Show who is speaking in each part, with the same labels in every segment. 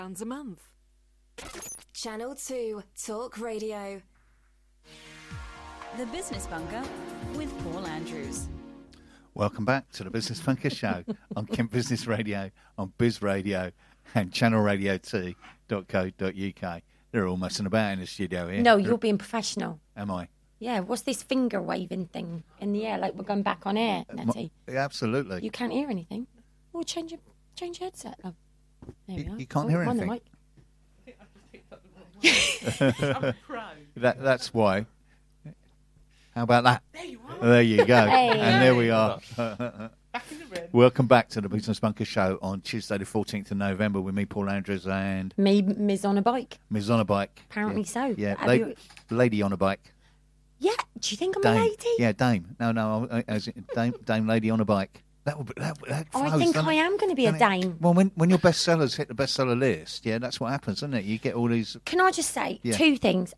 Speaker 1: a month.
Speaker 2: Channel 2 Talk Radio.
Speaker 3: The Business Bunker with Paul Andrews.
Speaker 4: Welcome back to the Business Bunker Show on Kent Business Radio, on Biz Radio and channelradio2.co.uk. They're all messing about in the studio here.
Speaker 5: No, you're being professional.
Speaker 4: Am I?
Speaker 5: Yeah, what's this finger waving thing in the air like we're going back on air, Nettie?
Speaker 4: Absolutely.
Speaker 5: You can't hear anything. Oh, change your headset, love. There we are.
Speaker 4: You can't hear
Speaker 5: on the
Speaker 4: anything.
Speaker 5: mic.
Speaker 1: I'm a pro.
Speaker 4: That's why. How about that?
Speaker 1: There you are.
Speaker 4: There you go.
Speaker 5: Hey.
Speaker 4: And there we are.
Speaker 1: Back in the room.
Speaker 4: Welcome back to the Business Bunker Show on Tuesday the 14th of November with me, Paul Andrews, and
Speaker 5: Me, Ms. on a bike.
Speaker 4: Ms. on a bike.
Speaker 5: Apparently so.
Speaker 4: Yeah,
Speaker 5: Have you-
Speaker 4: lady on a bike.
Speaker 5: Yeah, do you think I'm
Speaker 4: Dame.
Speaker 5: a lady?
Speaker 4: Yeah, Dame. No, as in Dame lady on a bike. That
Speaker 5: I
Speaker 4: flows,
Speaker 5: think
Speaker 4: doesn't
Speaker 5: I
Speaker 4: it?
Speaker 5: am going to be a
Speaker 4: Doesn't it?
Speaker 5: dame.
Speaker 4: Well, when your bestsellers hit the bestseller list, yeah, that's what happens, doesn't it? You get all these.
Speaker 5: Can I just say
Speaker 4: Yeah.
Speaker 5: two things?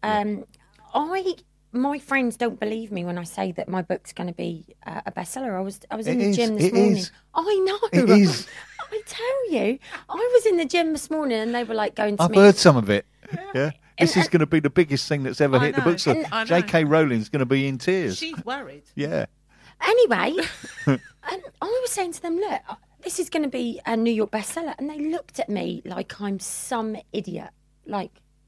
Speaker 5: My friends don't believe me when I say that my book's going to be a bestseller. I was in the gym this morning.
Speaker 4: Is.
Speaker 5: I know.
Speaker 4: It is.
Speaker 5: I tell you, I was in the gym this morning and they were like going to
Speaker 4: I've
Speaker 5: me.
Speaker 4: heard some of it. Yeah. This is going to be the biggest thing that's ever
Speaker 1: I
Speaker 4: hit the
Speaker 1: know.
Speaker 4: bookstore.
Speaker 1: I know.
Speaker 4: J.K. Rowling's going to be in tears.
Speaker 1: She's worried.
Speaker 4: Yeah.
Speaker 5: Anyway, and I was saying to them, look, this is going to be a New York bestseller. And they looked at me like I'm some idiot. Like,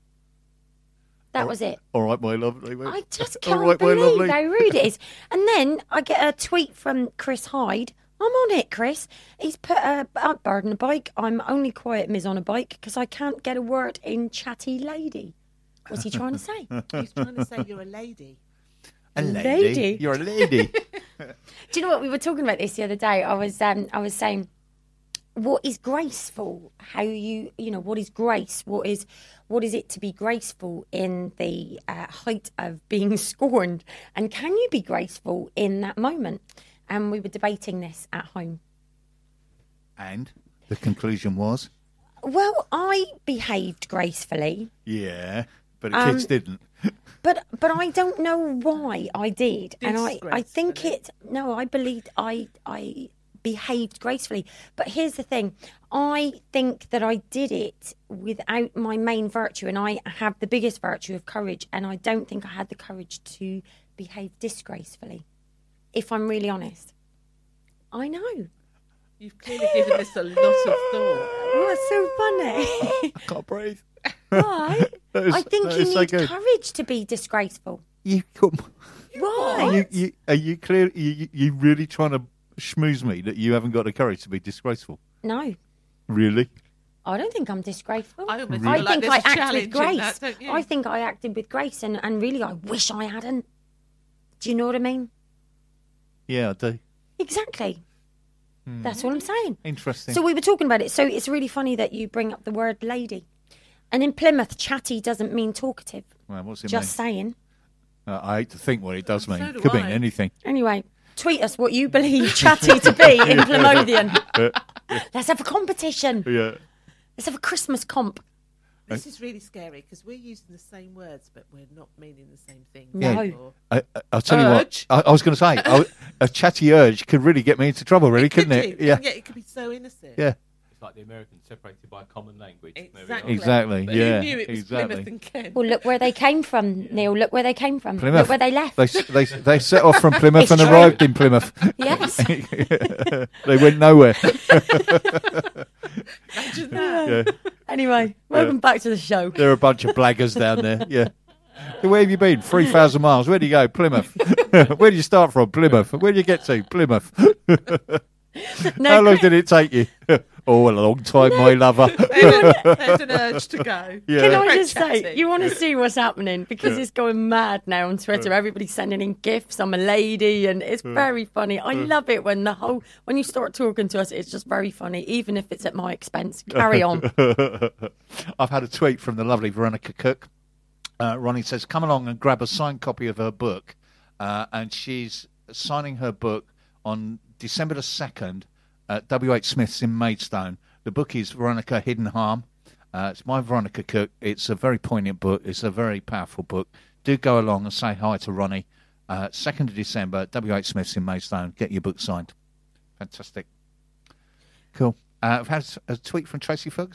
Speaker 5: that was it.
Speaker 4: All right, my lovely.
Speaker 5: I just
Speaker 4: All
Speaker 5: can't
Speaker 4: right, my
Speaker 5: believe
Speaker 4: lovely.
Speaker 5: how rude it is. And then I get a tweet from Chris Hyde. I'm on it, Chris. He's put a bird on a bike. I'm only quiet Ms. on a bike because I can't get a word in chatty lady. What's he trying to say?
Speaker 1: He's trying to say you're a lady.
Speaker 4: A
Speaker 5: lady.
Speaker 4: You're a lady.
Speaker 5: Do you know what? We were talking about this the other day. I was saying, what is graceful? How what is grace? What is it to be graceful in the height of being scorned? And can you be graceful in that moment? And we were debating this at home.
Speaker 4: And the conclusion was?
Speaker 5: Well, I behaved gracefully,
Speaker 4: Yeah, but the kids didn't.
Speaker 5: but I don't know why I did. And I think
Speaker 1: Disgracefully.
Speaker 5: I believed I behaved gracefully. But here's the thing. I think that I did it without my main virtue, and I have the biggest virtue of courage, and I don't think I had the courage to behave disgracefully, if I'm really honest. I know.
Speaker 1: You've clearly given this a lot of thought.
Speaker 5: What's so funny?
Speaker 4: I can't breathe.
Speaker 5: Why?
Speaker 4: That is-
Speaker 5: I think
Speaker 4: that
Speaker 5: you
Speaker 4: is so
Speaker 5: need
Speaker 4: good.
Speaker 5: courage to be disgraceful.
Speaker 4: You come.
Speaker 5: Why?
Speaker 4: Are you clear? You really trying to schmooze me that you haven't got the courage to be disgraceful?
Speaker 5: No.
Speaker 4: Really?
Speaker 5: I don't think I'm disgraceful.
Speaker 1: I almost
Speaker 5: I
Speaker 1: feel like
Speaker 5: think
Speaker 1: there's
Speaker 5: I
Speaker 1: a
Speaker 5: act
Speaker 1: challenge
Speaker 5: with
Speaker 1: in
Speaker 5: grace.
Speaker 1: that, don't you?
Speaker 5: I think I acted with grace, and really I wish I hadn't. Do you know what I mean?
Speaker 4: Yeah, I do.
Speaker 5: Exactly. That's what I'm saying.
Speaker 4: Interesting.
Speaker 5: So we were talking about it. So it's really funny that you bring up the word lady. And in Plymouth, chatty doesn't mean talkative.
Speaker 4: Well, what's it
Speaker 5: Just
Speaker 4: mean?
Speaker 5: saying.
Speaker 4: I hate to think what it does mean.
Speaker 1: So do
Speaker 4: Could mean
Speaker 1: I.
Speaker 4: anything.
Speaker 5: Anyway, tweet us what you believe chatty to be in Plymothian. Let's have a competition.
Speaker 4: Yeah.
Speaker 5: Let's have a Christmas comp.
Speaker 1: This is really scary because we're using the same words, but we're not meaning the same thing.
Speaker 5: No.
Speaker 1: Or-
Speaker 4: I'll tell you
Speaker 1: Urge.
Speaker 4: what. I was going to say, a chatty urge could really get me into trouble, really, couldn't it?
Speaker 1: Yeah, it could be so innocent.
Speaker 4: Yeah.
Speaker 6: It's like the Americans separated by a common language.
Speaker 1: Exactly.
Speaker 4: Exactly.
Speaker 1: But
Speaker 4: Yeah.
Speaker 1: who knew it was
Speaker 4: exactly.
Speaker 1: Plymouth and Kent?
Speaker 5: Well, look where they came from, Neil. Look where they came from.
Speaker 4: Plymouth.
Speaker 5: Look where they left.
Speaker 4: They set off from Plymouth
Speaker 5: It's
Speaker 4: and
Speaker 5: true.
Speaker 4: arrived in Plymouth.
Speaker 5: Yes.
Speaker 4: They went nowhere.
Speaker 1: Imagine that.
Speaker 4: Yeah.
Speaker 5: Anyway, welcome back to the show.
Speaker 4: There are a bunch of blaggers down there. Yeah. So where have you been? 3,000 miles. Where do you go? Plymouth. Where do you start from? Plymouth. Where do you get to? Plymouth. How long did it take you? Oh, a long time, my lover.
Speaker 1: There's an urge to go.
Speaker 4: Yeah.
Speaker 5: Can I
Speaker 1: Very
Speaker 5: just say,
Speaker 1: chatty.
Speaker 5: you want to see what's happening because it's going mad now on Twitter. Everybody's sending in gifs. I'm a lady, and it's very funny. I love it when when you start talking to us, it's just very funny, even if it's at my expense. Carry on.
Speaker 4: I've had a tweet from the lovely Veronica Cook. Ronnie says, come along and grab a signed copy of her book. And she's signing her book on December the 2nd at W.H. Smith's in Maidstone. The book is Veronica Hidden Harm. It's by Veronica Cook. It's a very poignant book. It's a very powerful book. Do go along and say hi to Ronnie. 2nd of December at W.H. Smith's in Maidstone. Get your book signed. Fantastic. Cool. I've had a tweet from Tracy Ferguson.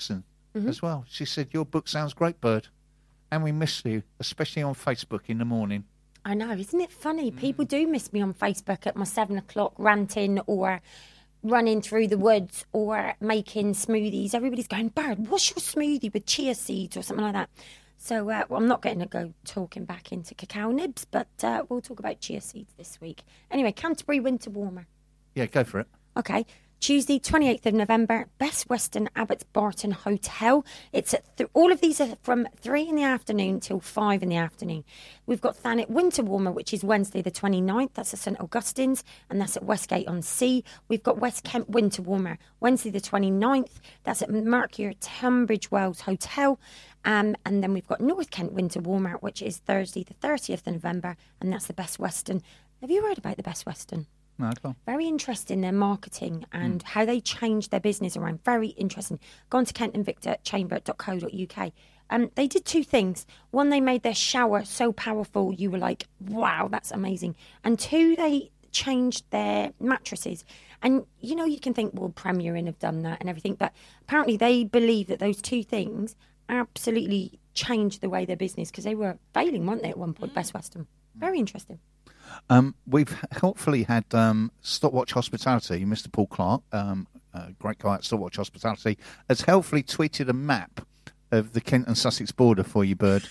Speaker 4: as well. She said, your book sounds great, Bird. And we miss you, especially on Facebook in the morning.
Speaker 5: I know, isn't it funny? People do miss me on Facebook at my 7 o'clock ranting or running through the woods or making smoothies. Everybody's going, Bird, what's your smoothie with chia seeds or something like that? So well, I'm not going to go talking back into cacao nibs, but we'll talk about chia seeds this week. Anyway, Canterbury Winter Warmer.
Speaker 4: Yeah, go for it.
Speaker 5: Okay. Tuesday, 28th of November, Best Western Abbots Barton Hotel. It's at all of these are from 3 in the afternoon till 5 in the afternoon. We've got Thanet Winter Warmer, which is Wednesday the 29th. That's at St Augustine's, and that's at Westgate on Sea. We've got West Kent Winter Warmer, Wednesday the 29th. That's at Mercure Tunbridge Wells Hotel. And then we've got North Kent Winter Warmer, which is Thursday the 30th of November, and that's the Best Western. Have you heard about the Best Western?
Speaker 4: No, go on.
Speaker 5: Very interesting, their marketing and how they changed their business around. Very interesting. Go on to kentonvictorchamber.co.uk. They did 2 things. One, they made their shower so powerful you were like, wow, that's amazing. And 2, they changed their mattresses. And, you know, you can think, well, Premier Inn have done that and everything. But apparently they believe that those 2 things absolutely changed the way their business, because they were failing, weren't they, at one point, Best Western. Very interesting.
Speaker 4: We've helpfully had Stopwatch Hospitality, Mr. Paul Clark, great guy at Stopwatch Hospitality, has helpfully tweeted a map of the Kent and Sussex border for you, Bird.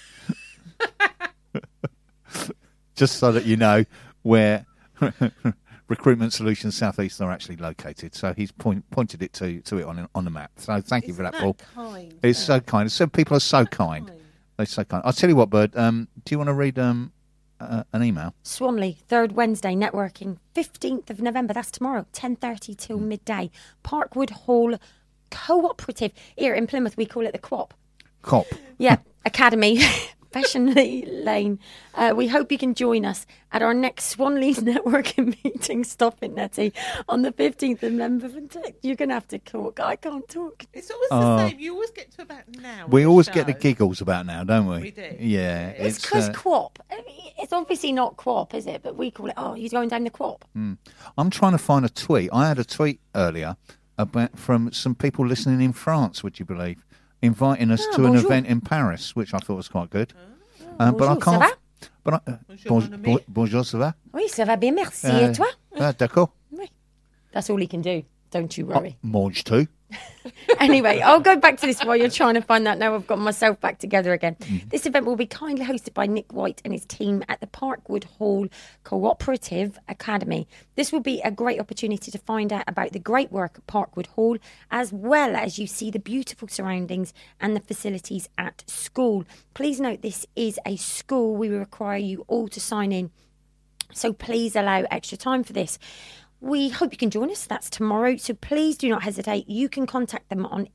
Speaker 4: Just so that you know where Recruitment Solutions South East are actually located. So he's pointed it to it on the map. So thank you for that, Paul.
Speaker 1: Kind,
Speaker 4: it's so kind. So people are so kind. They're so kind. I'll tell you what, Bird. Do you want to read an email?
Speaker 5: Swanley, 3rd Wednesday, networking, 15th of November, that's tomorrow, 10:30 till midday. Parkwood Hall Cooperative. Here in Plymouth, we call it the Co-op.
Speaker 4: Cop.
Speaker 5: Yeah, Academy, Passionley Lane. We hope you can join us at our next Swanley's networking meeting. Stop it, Nettie. On the 15th of November. You're going to have to talk. I can't talk.
Speaker 1: It's always the same. You always get to about now.
Speaker 4: We
Speaker 1: on
Speaker 4: always
Speaker 1: the
Speaker 4: get the
Speaker 1: show.
Speaker 4: giggles about now, don't we?
Speaker 1: We do.
Speaker 4: Yeah.
Speaker 5: It's because Co-op. I mean, it's obviously not Co-op, is it? But we call it, you're going down the Co-op.
Speaker 4: I'm trying to find a tweet. I had a tweet earlier from some people listening in France, would you believe? Inviting us to an
Speaker 5: bonjour.
Speaker 4: event in Paris, which I thought was quite good. But I
Speaker 5: Bonjour,
Speaker 4: can't.
Speaker 5: ça va?
Speaker 4: But
Speaker 1: Bonjour, mon ami.
Speaker 4: bonjour, ça va?
Speaker 5: Oui, ça va bien, merci. Et toi?
Speaker 4: D'accord.
Speaker 5: Oui. That's all he can do. Don't you worry.
Speaker 4: Mange too.
Speaker 5: Anyway, I'll go back to this while you're trying to find that. Now I've got myself back together again. This event will be kindly hosted by Nick White and his team at the Parkwood Hall Cooperative Academy. This will be a great opportunity to find out about the great work at Parkwood Hall, as well as you see the beautiful surroundings and the facilities at school. Please note this is a school. We will require you all to sign in, so please allow extra time for this. We hope you can join us. That's tomorrow. So please do not hesitate. You can contact them on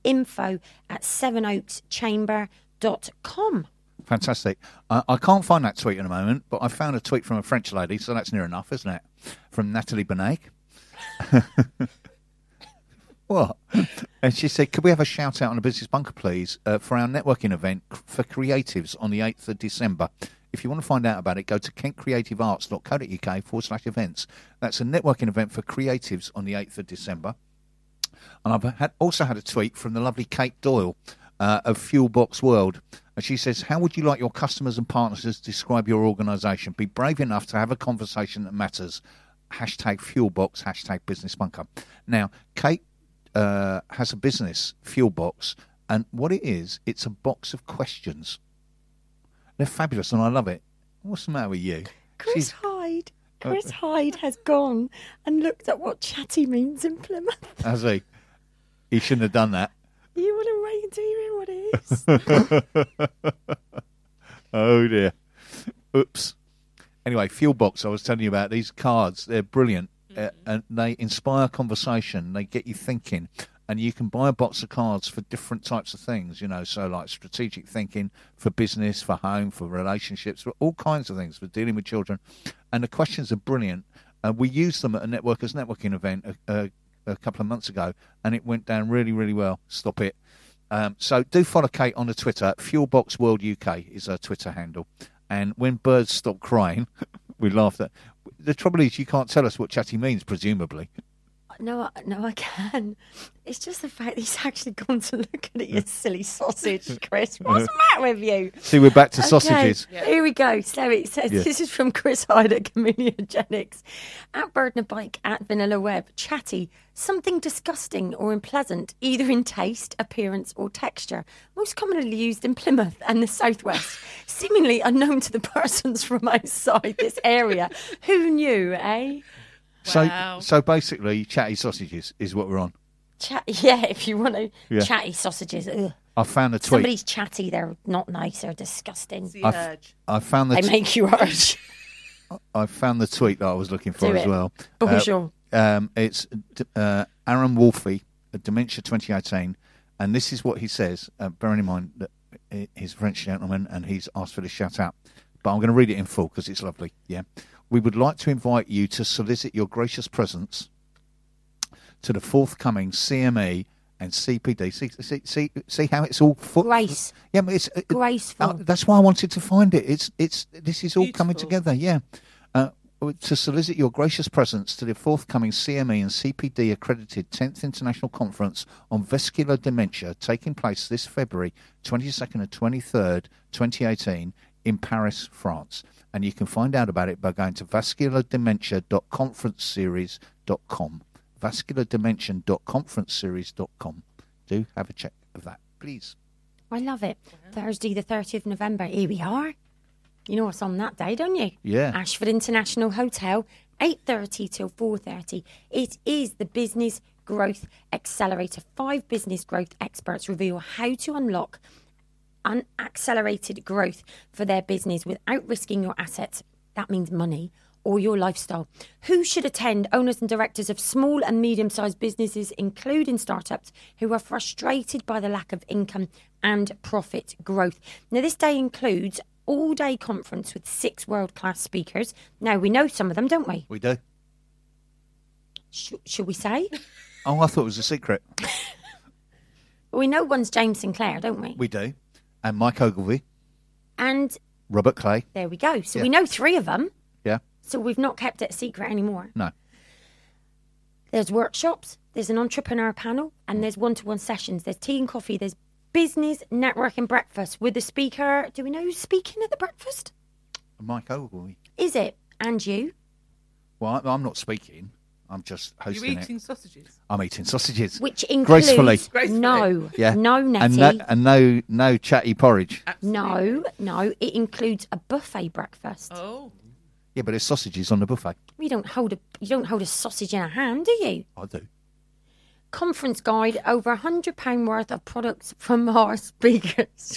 Speaker 5: info@sevenoakschamber.com.
Speaker 4: Fantastic. I can't find that tweet at the moment, but I found a tweet from a French lady, so that's near enough, isn't it? From Natalie Benet. What? And she said, could we have a shout out on the Business Bunker, please, for our networking event for creatives on the 8th of December. If you want to find out about it, go to kentcreativearts.co.uk/events. That's a networking event for creatives on the 8th of December. And I've also had a tweet from the lovely Kate Doyle of Fuelbox World. And she says, how would you like your customers and partners to describe your organisation? Be brave enough to have a conversation that matters. #Fuelbox, #BusinessBunker. Now, Kate has a business, Fuelbox, and what it is, it's a box of questions. They're fabulous, and I love it. What's the matter with you?
Speaker 5: Chris Hyde has gone and looked at what chatty means in Plymouth.
Speaker 4: Has he? He shouldn't have done that.
Speaker 5: You want to wait until you hear what it is?
Speaker 4: Oh, dear. Oops. Anyway, Fuelbox, I was telling you about these cards. They're brilliant, and they inspire conversation. They get you thinking. And you can buy a box of cards for different types of things, so like strategic thinking for business, for home, for relationships, for all kinds of things, for dealing with children. And the questions are brilliant. We used them at a Networkers Networking event a couple of months ago, and it went down really, really well. Stop it. So do follow Kate on the Twitter. Fuelbox World UK is her Twitter handle. And when birds stop crying, we laughed at. The trouble is you can't tell us what chatty means, presumably.
Speaker 5: No, I can. It's just the fact that he's actually gone to look at your silly sausage, Chris. What's the matter with you?
Speaker 4: See, we're back to
Speaker 5: Okay,
Speaker 4: sausages.
Speaker 5: Here we go. So it says, This is from Chris Hyde at Chameleogenics. At Birdner Bike, at Vanilla Web. Chatty, something disgusting or unpleasant, either in taste, appearance or texture. Most commonly used in Plymouth and the southwest. Seemingly unknown to the persons from outside this area. Who knew, eh?
Speaker 1: Wow.
Speaker 4: So basically, chatty sausages is what we're on.
Speaker 5: Yeah, if you want to.
Speaker 4: Yeah.
Speaker 5: Chatty sausages. Ugh.
Speaker 4: I found a tweet.
Speaker 5: Somebody's chatty, they're not nice, they're disgusting.
Speaker 1: It's the
Speaker 4: I've-
Speaker 1: urge.
Speaker 4: I found the
Speaker 5: They make you urge.
Speaker 4: I found the tweet that I was looking for
Speaker 5: Do
Speaker 4: as
Speaker 5: it.
Speaker 4: well.
Speaker 5: Bonjour.
Speaker 4: It's Aaron Wolfe, Dementia 2018, and this is what he says. Bearing in mind that he's a French gentleman and he's asked for the shout out, but I'm going to read it in full because it's lovely. Yeah, we would like to invite you to solicit your gracious presence to the forthcoming CME and CPD. See how it's all
Speaker 5: Grace.
Speaker 4: Yeah, but it's
Speaker 5: Graceful.
Speaker 4: that's why I wanted to find it. This is all coming
Speaker 1: Beautiful.
Speaker 4: together. Yeah. To solicit your gracious presence to the forthcoming CME and CPD accredited 10th International Conference on Vascular Dementia taking place this February 22nd and 23rd, 2018 in Paris, France. And you can find out about it by going to vasculardementia.conferenceseries.com. vasculardimension.conferenceseries.com. Do have a check of that, please.
Speaker 5: I love it. Thursday, the 30th of November. Here we are. You know what's on that day, don't you?
Speaker 4: Yeah.
Speaker 5: Ashford International Hotel, 8:30 till 4:30. It is the Business Growth Accelerator. 5 business growth experts reveal how to unlock unaccelerated growth for their business without risking your assets. That means money. Or your lifestyle. Who should attend? Owners and directors of small and medium-sized businesses, including startups, who are frustrated by the lack of income and profit growth. Now, this day includes all-day conference with 6 world-class speakers. Now, we know some of them, don't we?
Speaker 4: We do.
Speaker 5: Should we say?
Speaker 4: Oh, I thought it was a secret.
Speaker 5: We know one's James Sinclair, don't we?
Speaker 4: We do. And Mike Ogilvie,
Speaker 5: And
Speaker 4: Robert Clay.
Speaker 5: there we go. So
Speaker 4: Yeah.
Speaker 5: we know 3 of them.
Speaker 4: Yeah.
Speaker 5: So we've not kept it a secret anymore.
Speaker 4: No.
Speaker 5: There's workshops, there's an entrepreneur panel, and there's one-to-one sessions. There's tea and coffee, there's business networking breakfast with the speaker. Do we know who's speaking at the breakfast?
Speaker 4: Mike Ogilvie.
Speaker 5: Is it? And you?
Speaker 4: Well, I'm not speaking. I'm just
Speaker 1: You're
Speaker 4: hosting
Speaker 1: eating
Speaker 4: it.
Speaker 1: sausages.
Speaker 4: I'm eating sausages.
Speaker 5: Which includes...
Speaker 4: Gracefully.
Speaker 1: Gracefully.
Speaker 5: No.
Speaker 4: Yeah.
Speaker 5: No, Nettie.
Speaker 4: And no chatty porridge.
Speaker 5: No. It includes a buffet breakfast.
Speaker 1: Oh,
Speaker 4: Yeah, but there's sausages on the buffet.
Speaker 5: You don't hold a sausage in a hand, do you?
Speaker 4: I do.
Speaker 5: Conference guide, over £100 worth of products from our speakers.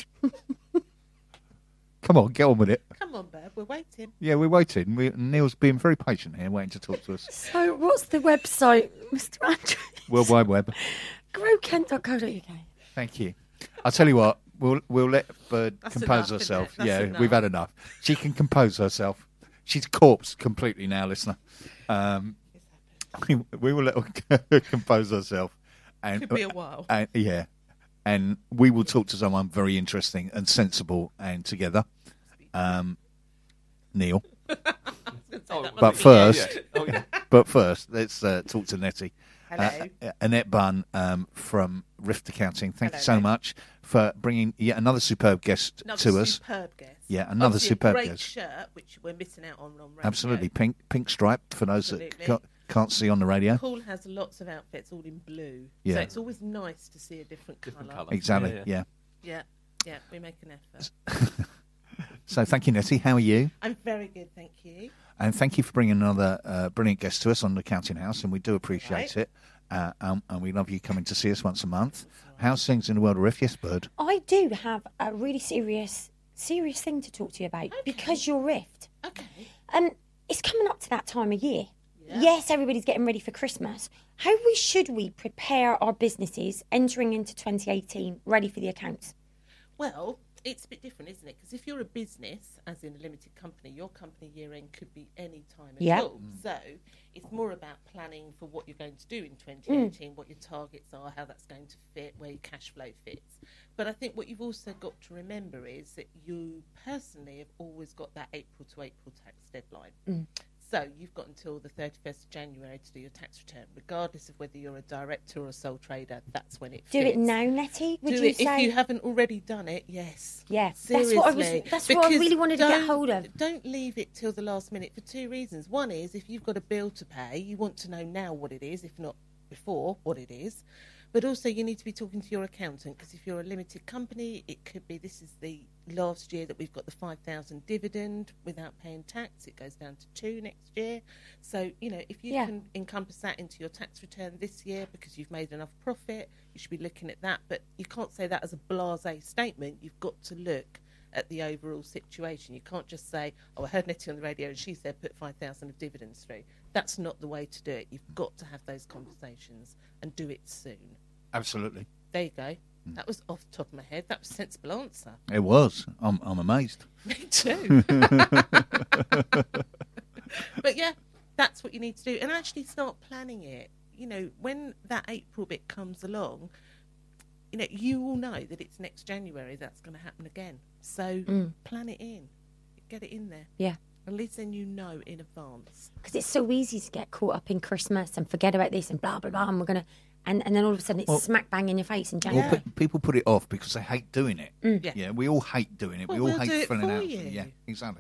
Speaker 4: Come on, get on with it.
Speaker 1: come on, Bev. We're waiting.
Speaker 4: Yeah, we're waiting. Neil's being very patient here, waiting to talk to us.
Speaker 5: So what's the website, Mr. Andrews?
Speaker 4: World Wide Web.
Speaker 5: growkent.co.uk.
Speaker 4: Thank you. I'll tell you what. We'll let Bird
Speaker 1: That's
Speaker 4: compose
Speaker 1: enough, isn't
Speaker 4: herself.
Speaker 1: it? That's
Speaker 4: Yeah,
Speaker 1: enough.
Speaker 4: we've had enough. She can compose herself. She's corpse completely now, listener. We will let her compose herself. And,
Speaker 1: Could be a while.
Speaker 4: Yeah. And we will talk to someone very interesting and sensible and together. Neil. But first, let's talk to Nettie.
Speaker 1: Hello.
Speaker 4: Annette Bunn from Rift Accounting. Thank you
Speaker 1: Hello,
Speaker 4: so
Speaker 1: mate.
Speaker 4: much for bringing yet another superb guest
Speaker 1: Another
Speaker 4: to us.
Speaker 1: superb guest.
Speaker 4: Yeah, another
Speaker 1: Obviously
Speaker 4: superb
Speaker 1: a great
Speaker 4: guest.
Speaker 1: shirt, which we're missing out on radio.
Speaker 4: Absolutely. Pink stripe for those
Speaker 1: Absolutely.
Speaker 4: that can't see on the radio.
Speaker 1: Paul has lots of outfits all in blue.
Speaker 4: Yeah.
Speaker 1: So it's always nice to see a different colour.
Speaker 6: colour.
Speaker 4: Exactly,
Speaker 6: Yeah,
Speaker 4: yeah.
Speaker 1: Yeah, we make an effort.
Speaker 4: So thank you, Nettie. How are you?
Speaker 1: I'm very good, thank you.
Speaker 4: And thank you for bringing another brilliant guest to us on the Counting House, and we do appreciate
Speaker 1: Right.
Speaker 4: it. And we love you coming to see us once a month. How's things in the world of Rift? Yes, Bird.
Speaker 5: I do have a really serious thing to talk to you about because you're Rift.
Speaker 1: Okay.
Speaker 5: It's coming up to that time of year.
Speaker 1: Yeah.
Speaker 5: Yes, everybody's getting ready for Christmas. How should we prepare our businesses entering into 2018 ready for the accounts?
Speaker 1: Well, it's a bit different, isn't it? Because if you're a business, as in a limited company, your company year end could be any time at
Speaker 5: Yeah.
Speaker 1: all. So it's more about planning for what you're going to do in 2018, what your targets are, how that's going to fit, where your cash flow fits. But I think what you've also got to remember is that you personally have always got that April to April tax deadline. So you've got until the 31st of January to do your tax return, regardless of whether you're a director or a sole trader. That's when it
Speaker 5: Do
Speaker 1: fits.
Speaker 5: it now, Nettie. Would
Speaker 1: Do
Speaker 5: you
Speaker 1: it
Speaker 5: say?
Speaker 1: if you haven't already done it. Yes.
Speaker 5: Yeah,
Speaker 1: Seriously.
Speaker 5: that's what I really wanted to get hold of.
Speaker 1: Don't leave it till the last minute for two reasons. One is if you've got a bill to pay, you want to know now what it is, if not before what it is. But also you need to be talking to your accountant, because if you're a limited company, it could be this is the last year that we've got the 5,000 dividend without paying tax. It goes down to 2 next year. So, if you can encompass that into your tax return this year because you've made enough profit, you should be looking at that. But you can't say that as a blasé statement. You've got to look at the overall situation. You can't just say, I heard Nettie on the radio and she said put 5,000 of dividends through. That's not the way to do it. You've got to have those conversations and do it soon.
Speaker 4: Absolutely.
Speaker 1: There you go. That was off the top of my head. That was a sensible answer.
Speaker 4: It was. I'm amazed.
Speaker 1: Me too. But yeah, that's what you need to do. And actually start planning it. When that April bit comes along, you all know that it's next January that's going to happen again. So plan it in. Get it in there.
Speaker 5: Yeah.
Speaker 1: At least then you know in advance.
Speaker 5: Because it's so easy to get caught up in Christmas and forget about this and blah, blah, blah, and we're going to... And then all of a sudden it's smack bang in your face in January.
Speaker 4: Well, people put it off because they hate doing it.
Speaker 1: Yeah.
Speaker 4: We all hate doing it.
Speaker 1: Well,
Speaker 4: we all
Speaker 1: we'll do
Speaker 4: hate
Speaker 1: it
Speaker 4: filling
Speaker 1: for
Speaker 4: out.
Speaker 1: you.
Speaker 4: Yeah, exactly.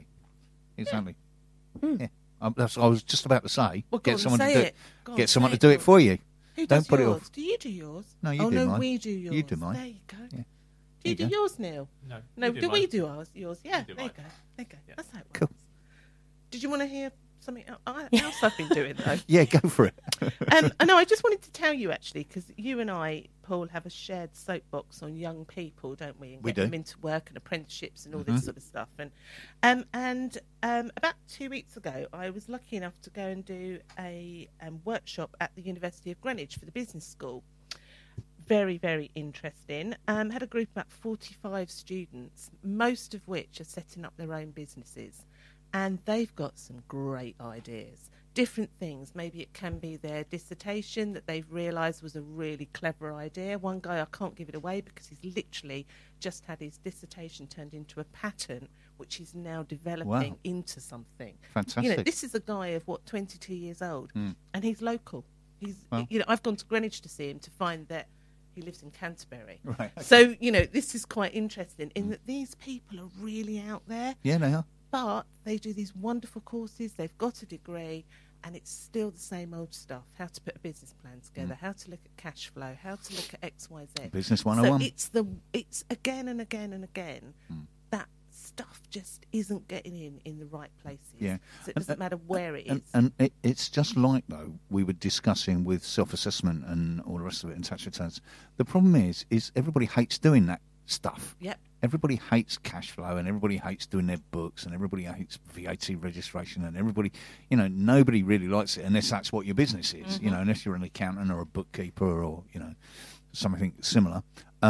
Speaker 4: Yeah. That's what I was just about to say.
Speaker 1: Well,
Speaker 4: Get
Speaker 1: go on,
Speaker 4: someone to
Speaker 1: say
Speaker 4: do
Speaker 1: it. Go on,
Speaker 4: Get someone
Speaker 1: say
Speaker 4: to do
Speaker 1: it.
Speaker 4: it for you.
Speaker 1: Who
Speaker 4: Don't
Speaker 1: does
Speaker 4: put it
Speaker 1: yours?
Speaker 4: off.
Speaker 1: Do you do yours?
Speaker 4: No, you do mine.
Speaker 1: we do yours.
Speaker 4: You do mine.
Speaker 1: There you go.
Speaker 4: Yeah.
Speaker 1: Do you do
Speaker 4: There you go.
Speaker 1: yours, Neil?
Speaker 6: No.
Speaker 1: No,
Speaker 6: you do
Speaker 1: do
Speaker 6: mine.
Speaker 1: we do ours? Yours? Yeah,
Speaker 6: do
Speaker 1: there you
Speaker 6: mine.
Speaker 1: go. There you go.
Speaker 6: Yeah.
Speaker 1: That's how it works.
Speaker 4: Cool.
Speaker 1: Did you want to hear something else I've been doing, though?
Speaker 4: Yeah, go for it.
Speaker 1: I know, I just wanted to tell you, actually, because you and I, Paul, have a shared soapbox on young people, don't we? And
Speaker 4: We
Speaker 1: getting
Speaker 4: do.
Speaker 1: them into work and apprenticeships and all this sort of stuff. And about 2 weeks ago, I was lucky enough to go and do a workshop at the University of Greenwich for the business school. Very, very interesting. Had a group of about 45 students, most of which are setting up their own businesses. And they've got some great ideas. Different things. Maybe it can be their dissertation that they've realised was a really clever idea. One guy, I can't give it away because he's literally just had his dissertation turned into a patent, which he's now developing
Speaker 4: Wow.
Speaker 1: into something.
Speaker 4: Fantastic.
Speaker 1: This is a guy of, 22 years old, and he's local. He's,
Speaker 4: Wow.
Speaker 1: I've gone to Greenwich to see him to find that he lives in Canterbury.
Speaker 4: Right.
Speaker 1: So, this is quite interesting in that these people are really out there.
Speaker 4: Yeah, they are.
Speaker 1: But they do these wonderful courses, they've got a degree, and it's still the same old stuff. How to put a business plan together, how to look at cash flow, how to look at X, Y, Z.
Speaker 4: Business 101.
Speaker 1: So it's again and again and again, that stuff just isn't getting in the right places.
Speaker 4: Yeah.
Speaker 1: So it doesn't matter where it is.
Speaker 4: And it's just like, though, we were discussing with self-assessment and all the rest of it and tax returns. The problem is everybody hates doing that stuff.
Speaker 1: Yep.
Speaker 4: Everybody hates cash flow and everybody hates doing their books and everybody hates VAT registration and everybody, nobody really likes it unless that's what your business is, unless you're an accountant or a bookkeeper or, something similar.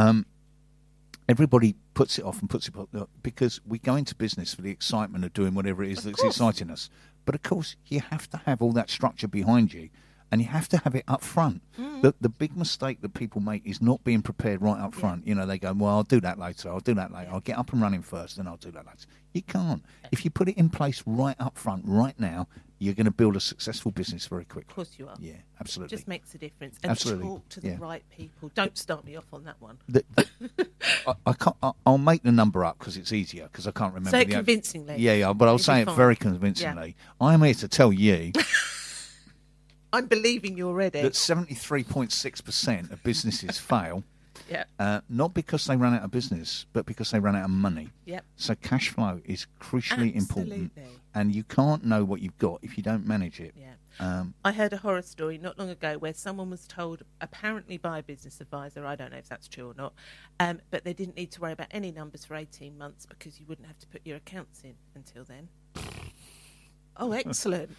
Speaker 4: Everybody puts it off and puts it off because we go into business for the excitement of doing whatever it is that's exciting us. But, of course, you have to have all that structure behind you and you have to have it up front. The big mistake that people make is not being prepared right up front. They go, well, I'll do that later. I'll get up and running first and I'll do that later. You can't. If you put it in place right up front, right now, you're going to build a successful business very quickly.
Speaker 1: Of course you are.
Speaker 4: Yeah, absolutely.
Speaker 1: Just makes a difference. And
Speaker 4: Absolutely.
Speaker 1: talk to the
Speaker 4: Yeah.
Speaker 1: right people. Don't start me off on that one.
Speaker 4: I can't. I'll make the number up because it's easier because I can't remember.
Speaker 1: Say it
Speaker 4: the
Speaker 1: convincingly.
Speaker 4: Yeah, but I'll
Speaker 1: You'll
Speaker 4: say
Speaker 1: be
Speaker 4: it
Speaker 1: fine.
Speaker 4: very convincingly. I'm here to tell you
Speaker 1: I'm believing you already.
Speaker 4: that 73.6% of businesses fail,
Speaker 1: Yeah.
Speaker 4: not because they run out of business, but because they run out of money.
Speaker 1: Yep.
Speaker 4: So cash flow is crucially important,
Speaker 1: Absolutely.
Speaker 4: and you can't know what you've got if you don't manage it.
Speaker 1: Yeah. I heard a horror story not long ago where someone was told, apparently by a business advisor, I don't know if that's true or not, but they didn't need to worry about any numbers for 18 months because you wouldn't have to put your accounts in until then. Oh, excellent.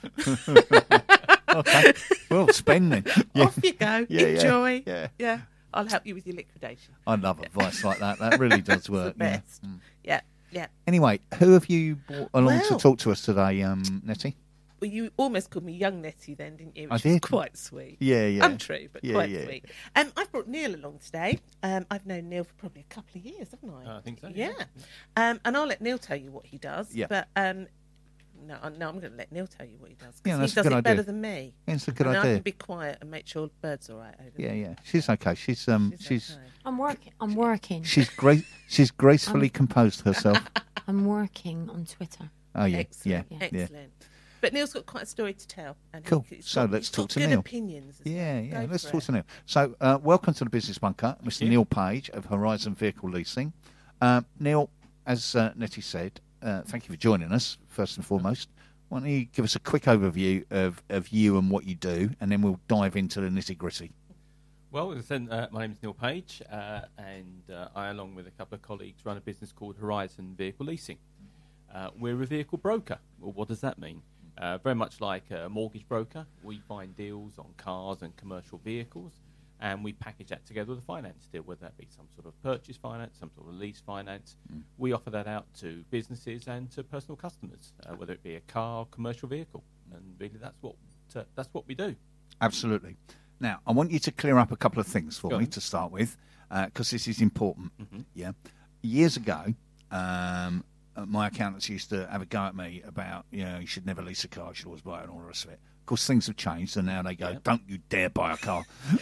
Speaker 4: Okay, well, spending. Yeah.
Speaker 1: Off you go.
Speaker 4: Yeah, yeah,
Speaker 1: Enjoy.
Speaker 4: yeah.
Speaker 1: I'll help you with your liquidation.
Speaker 4: I love advice like that. That really does work.
Speaker 1: The best.
Speaker 4: Yeah.
Speaker 1: Yeah.
Speaker 4: Anyway, who have you brought along to
Speaker 1: Well-
Speaker 4: talk to us today, Nettie?
Speaker 1: Well, you almost called me young Nettie then, didn't you?
Speaker 4: I
Speaker 1: Which was
Speaker 4: did.
Speaker 1: quite sweet.
Speaker 4: Yeah, yeah.
Speaker 1: Untrue, but
Speaker 4: Yeah,
Speaker 1: quite
Speaker 4: yeah.
Speaker 1: sweet. I've brought Neil along today. I've known Neil for probably a couple of years, haven't I?
Speaker 6: I think so.
Speaker 1: Yeah. And I'll let Neil tell you what he does.
Speaker 4: Yeah.
Speaker 1: But No, I'm going to let Neil tell you what he does. 'Cause
Speaker 4: Yeah, that's
Speaker 1: he
Speaker 4: a
Speaker 1: does
Speaker 4: good
Speaker 1: it better
Speaker 4: idea.
Speaker 1: than me.
Speaker 4: It's a good
Speaker 1: and I
Speaker 4: idea.
Speaker 1: can be quiet and make sure Bird's all right over there.
Speaker 4: Yeah. She's okay. She's
Speaker 1: Okay.
Speaker 5: I'm working.
Speaker 4: she's great. She's gracefully composed herself.
Speaker 5: I'm working on Twitter.
Speaker 4: Oh yeah,
Speaker 1: Excellent.
Speaker 4: yeah.
Speaker 1: Excellent. But Neil's got quite a story to tell. And
Speaker 4: Cool.
Speaker 1: he's
Speaker 4: So
Speaker 1: got-
Speaker 4: let's
Speaker 1: he's
Speaker 4: talk
Speaker 1: got
Speaker 4: to
Speaker 1: good
Speaker 4: Neil.
Speaker 1: opinions. as
Speaker 4: Yeah,
Speaker 1: well. Go
Speaker 4: let's
Speaker 1: for
Speaker 4: talk
Speaker 1: it.
Speaker 4: to Neil. So, welcome to the Business Bunker, Mr.
Speaker 6: you.
Speaker 4: Neil Page of Horizon Vehicle Leasing. Neil, as Nettie said, thank you for joining us, first and foremost. Why don't you give us a quick overview of you and what you do, and then we'll dive into the nitty-gritty.
Speaker 6: Well, as I said, my name is Neil Page, and I, along with a couple of colleagues, run a business called Horizon Vehicle Leasing. We're a vehicle broker. Well, what does that mean? Very much like a mortgage broker, we find deals on cars and commercial vehicles, and we package that together with a finance deal, whether that be some sort of purchase finance, some sort of lease finance. We offer that out to businesses and to personal customers, whether it be a car or commercial vehicle. And really, that's what we do.
Speaker 4: Absolutely. Now, I want you to clear up a couple of things for
Speaker 6: Go
Speaker 4: me
Speaker 6: on.
Speaker 4: to start with, because this is important.
Speaker 6: Mhm.
Speaker 4: Yeah. Years ago, my accountants used to have a go at me about, you should never lease a car, you should always buy it and all the rest of it. Of course, things have changed, and now they go,
Speaker 6: Yeah.
Speaker 4: don't you dare buy a car.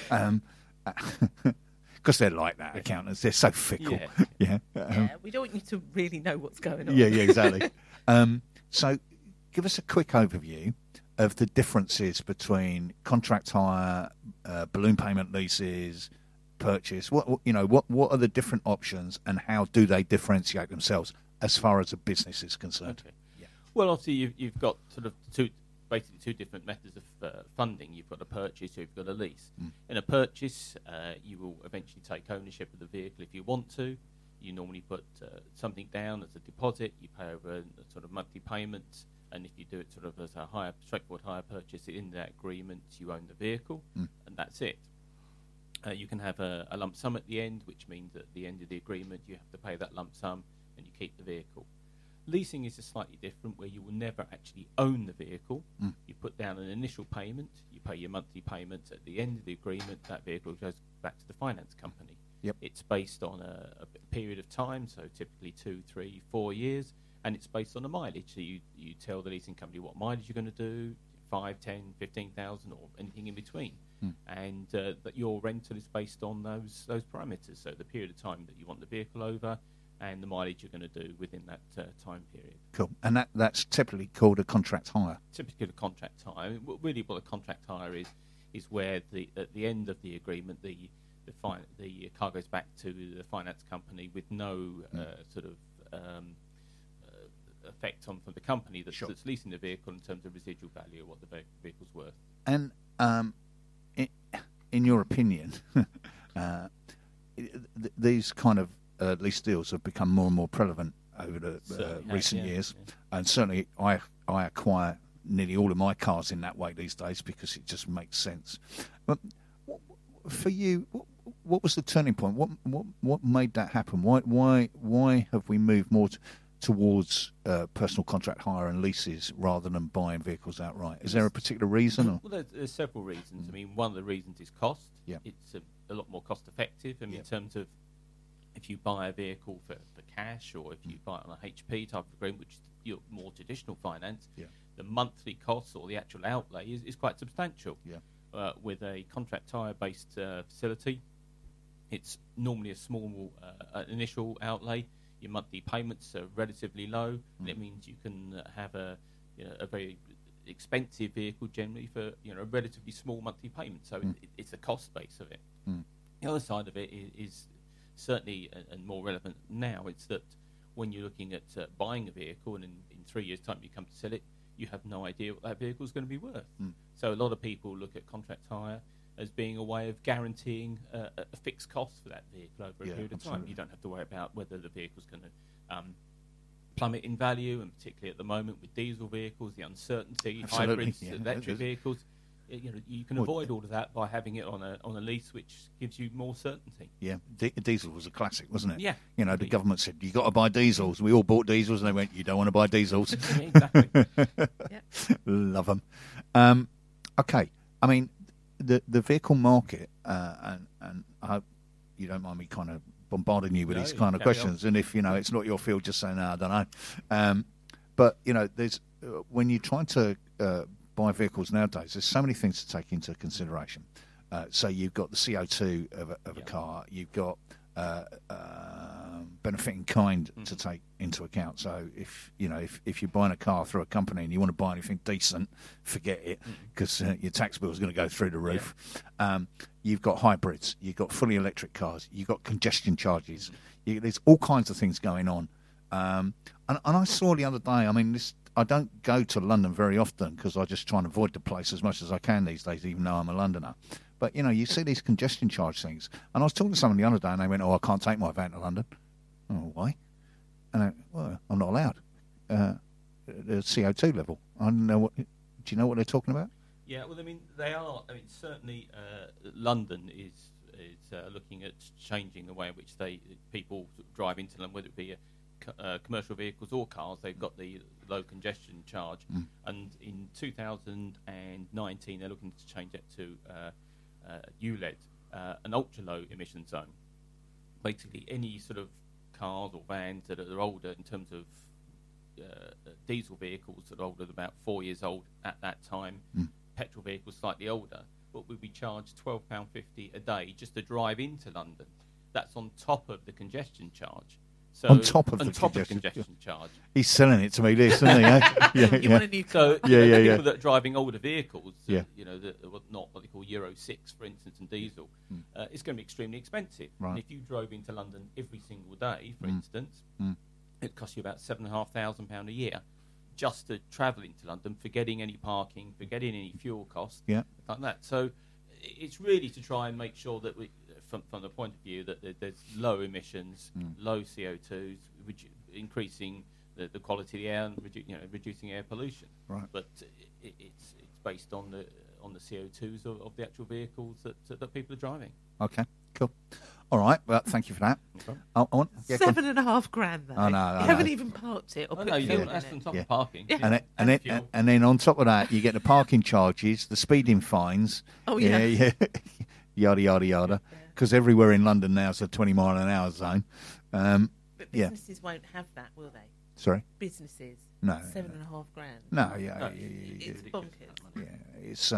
Speaker 4: Because they're like that, accountants. They're so fickle.
Speaker 6: Yeah.
Speaker 4: Yeah.
Speaker 1: Yeah, we don't want you to really know what's going on.
Speaker 4: Yeah, exactly. So give us a quick overview of the differences between contract hire, balloon payment leases, purchase. What are the different options, and how do they differentiate themselves as far as a business is concerned?
Speaker 6: Okay. Well, obviously, you've got sort of basically two different methods of funding. You've got a purchase or you've got a lease. In a purchase, you will eventually take ownership of the vehicle if you want to. You normally put something down as a deposit. You pay over a sort of monthly payments. And if you do it sort of as a straightforward hire purchase, in that agreement, you own the vehicle, and that's it. You can have a lump sum at the end, which means that at the end of the agreement, you have to pay that lump sum and you keep the vehicle. Leasing is slightly different, where you will never actually own the vehicle. You put down an initial payment, you pay your monthly payments. At the end of the agreement, that vehicle goes back to the finance company.
Speaker 4: Yep.
Speaker 6: It's based on a period of time, so typically 2, 3, 4 years, and it's based on the mileage. So you tell the leasing company what mileage you're going to do, 5, 10, 15,000, or anything in between. And that your rental is based on those parameters, so the period of time that you want the vehicle over, and the mileage you're going to do within that time period.
Speaker 4: Cool. And that's typically called a contract hire.
Speaker 6: Typically, a contract hire. I mean, really, what a contract hire is where at the end of the agreement, the car goes back to the finance company with no sort of effect from the company that's leasing the vehicle in terms of residual value or what the vehicle's worth.
Speaker 4: And in your opinion, these kind of lease deals have become more and more prevalent over the recent years, and certainly I acquire nearly all of my cars in that way these days because it just makes sense. But for you, what was the turning point? What made that happen? Why have we moved more towards personal contract hire and leases rather than buying vehicles outright? Is there a particular reason? Or?
Speaker 6: Well, there's several reasons. I mean, one of the reasons is cost.
Speaker 4: Yeah.
Speaker 6: It's a lot more cost effective. I mean, in terms of if you buy a vehicle for cash, or if you buy it on a HP type of agreement, which is your more traditional finance, the monthly cost or the actual outlay is quite substantial. Yeah. With a contract hire-based facility, it's normally a small initial outlay. Your monthly payments are relatively low, and it means you can have a very expensive vehicle generally for a relatively small monthly payment. So it's the cost base of it. The other side of it is certainly and more relevant now. It's that when you're looking at buying a vehicle, and in 3 years' time you come to sell it, you have no idea what that vehicle is going to be worth. So a lot of people look at contract hire as being a way of guaranteeing a fixed cost for that vehicle over a period of time. You don't have to worry about whether the vehicle's going to plummet in value, and particularly at the moment with diesel vehicles, the uncertainty, hybrids, electric vehicles. You can avoid all of that by having it on a lease, which gives you more certainty. Yeah,
Speaker 4: diesel was a classic, wasn't it?
Speaker 6: Yeah.
Speaker 4: The government said you got to buy diesels. We all bought diesels, and they went, "You don't want to buy diesels."
Speaker 6: Yeah, exactly.
Speaker 4: Love them. Okay, I mean, the vehicle market, and I hope you don't mind me kind of bombarding you with these kind of questions. And if it's not your field, just say no, I don't know. But there's when you're trying to buy vehicles nowadays, there's so many things to take into consideration. So you've got the CO2 of a car, you've got benefit in kind to take into account. So if you're buying a car through a company and you want to buy anything decent, forget it, because your tax bill is going to go through the roof. You've got hybrids, you've got fully electric cars, you've got congestion charges. There's all kinds of things going on. And I saw the other day, I mean, I don't go to London very often because I just try and avoid the place as much as I can these days, even though I'm a Londoner. But, you see these congestion charge things. And I was talking to someone the other day and they went, I can't take my van to London. Oh, why? And I went, I'm not allowed. The CO2 level. I don't know do you know what they're talking about?
Speaker 6: Yeah, well, I mean, they are. I mean, certainly London is looking at changing the way in which people drive into London, whether it be commercial vehicles or cars. They've got the low congestion charge. And in 2019, they're looking to change it to ULEZ, an ultra-low emission zone. Basically, any sort of cars or vans that are older in terms of diesel vehicles that are older than about 4 years old at that time, petrol vehicles slightly older, but would be charged £12.50 a day just to drive into London. That's on top of the congestion charge. So
Speaker 4: on top of the
Speaker 6: congestion charge.
Speaker 4: He's selling it to me, this, isn't he?
Speaker 1: You want a new car?
Speaker 6: So people that are driving older vehicles,
Speaker 4: Yeah.
Speaker 6: Not what they call Euro 6, for instance, and diesel, it's going to be extremely expensive.
Speaker 4: Right.
Speaker 6: And if you drove into London every single day, for instance, it costs you about £7,500 a year just to travel into London, forgetting any parking, forgetting any fuel costs, like that. So it's really to try and make sure that we, from the point of view that there's low emissions, low CO2s, increasing the quality of the air and reducing air pollution.
Speaker 4: Right.
Speaker 6: But it's based on the CO2s of the actual vehicles that people are driving.
Speaker 4: Okay, cool. All right, well, thank you for that.
Speaker 6: Okay.
Speaker 4: I want,
Speaker 1: £7,500 though.
Speaker 4: Oh, no,
Speaker 1: you haven't even parked it. Or put
Speaker 6: you
Speaker 1: fuel
Speaker 6: don't.
Speaker 1: in
Speaker 6: That's
Speaker 1: it.
Speaker 6: on top
Speaker 4: Yeah.
Speaker 6: of parking.
Speaker 1: Yeah.
Speaker 4: And then on top of that, you get the parking charges, the speeding fines.
Speaker 1: Oh, yeah.
Speaker 4: Yada, yada, yada. Because everywhere in London now is a 20-mile-an-hour zone.
Speaker 1: But
Speaker 4: Yeah.
Speaker 1: businesses won't have that, will they?
Speaker 4: Sorry?
Speaker 1: Businesses.
Speaker 4: No.
Speaker 1: £7,500.
Speaker 4: No,
Speaker 1: It's bonkers.
Speaker 4: Yeah, it's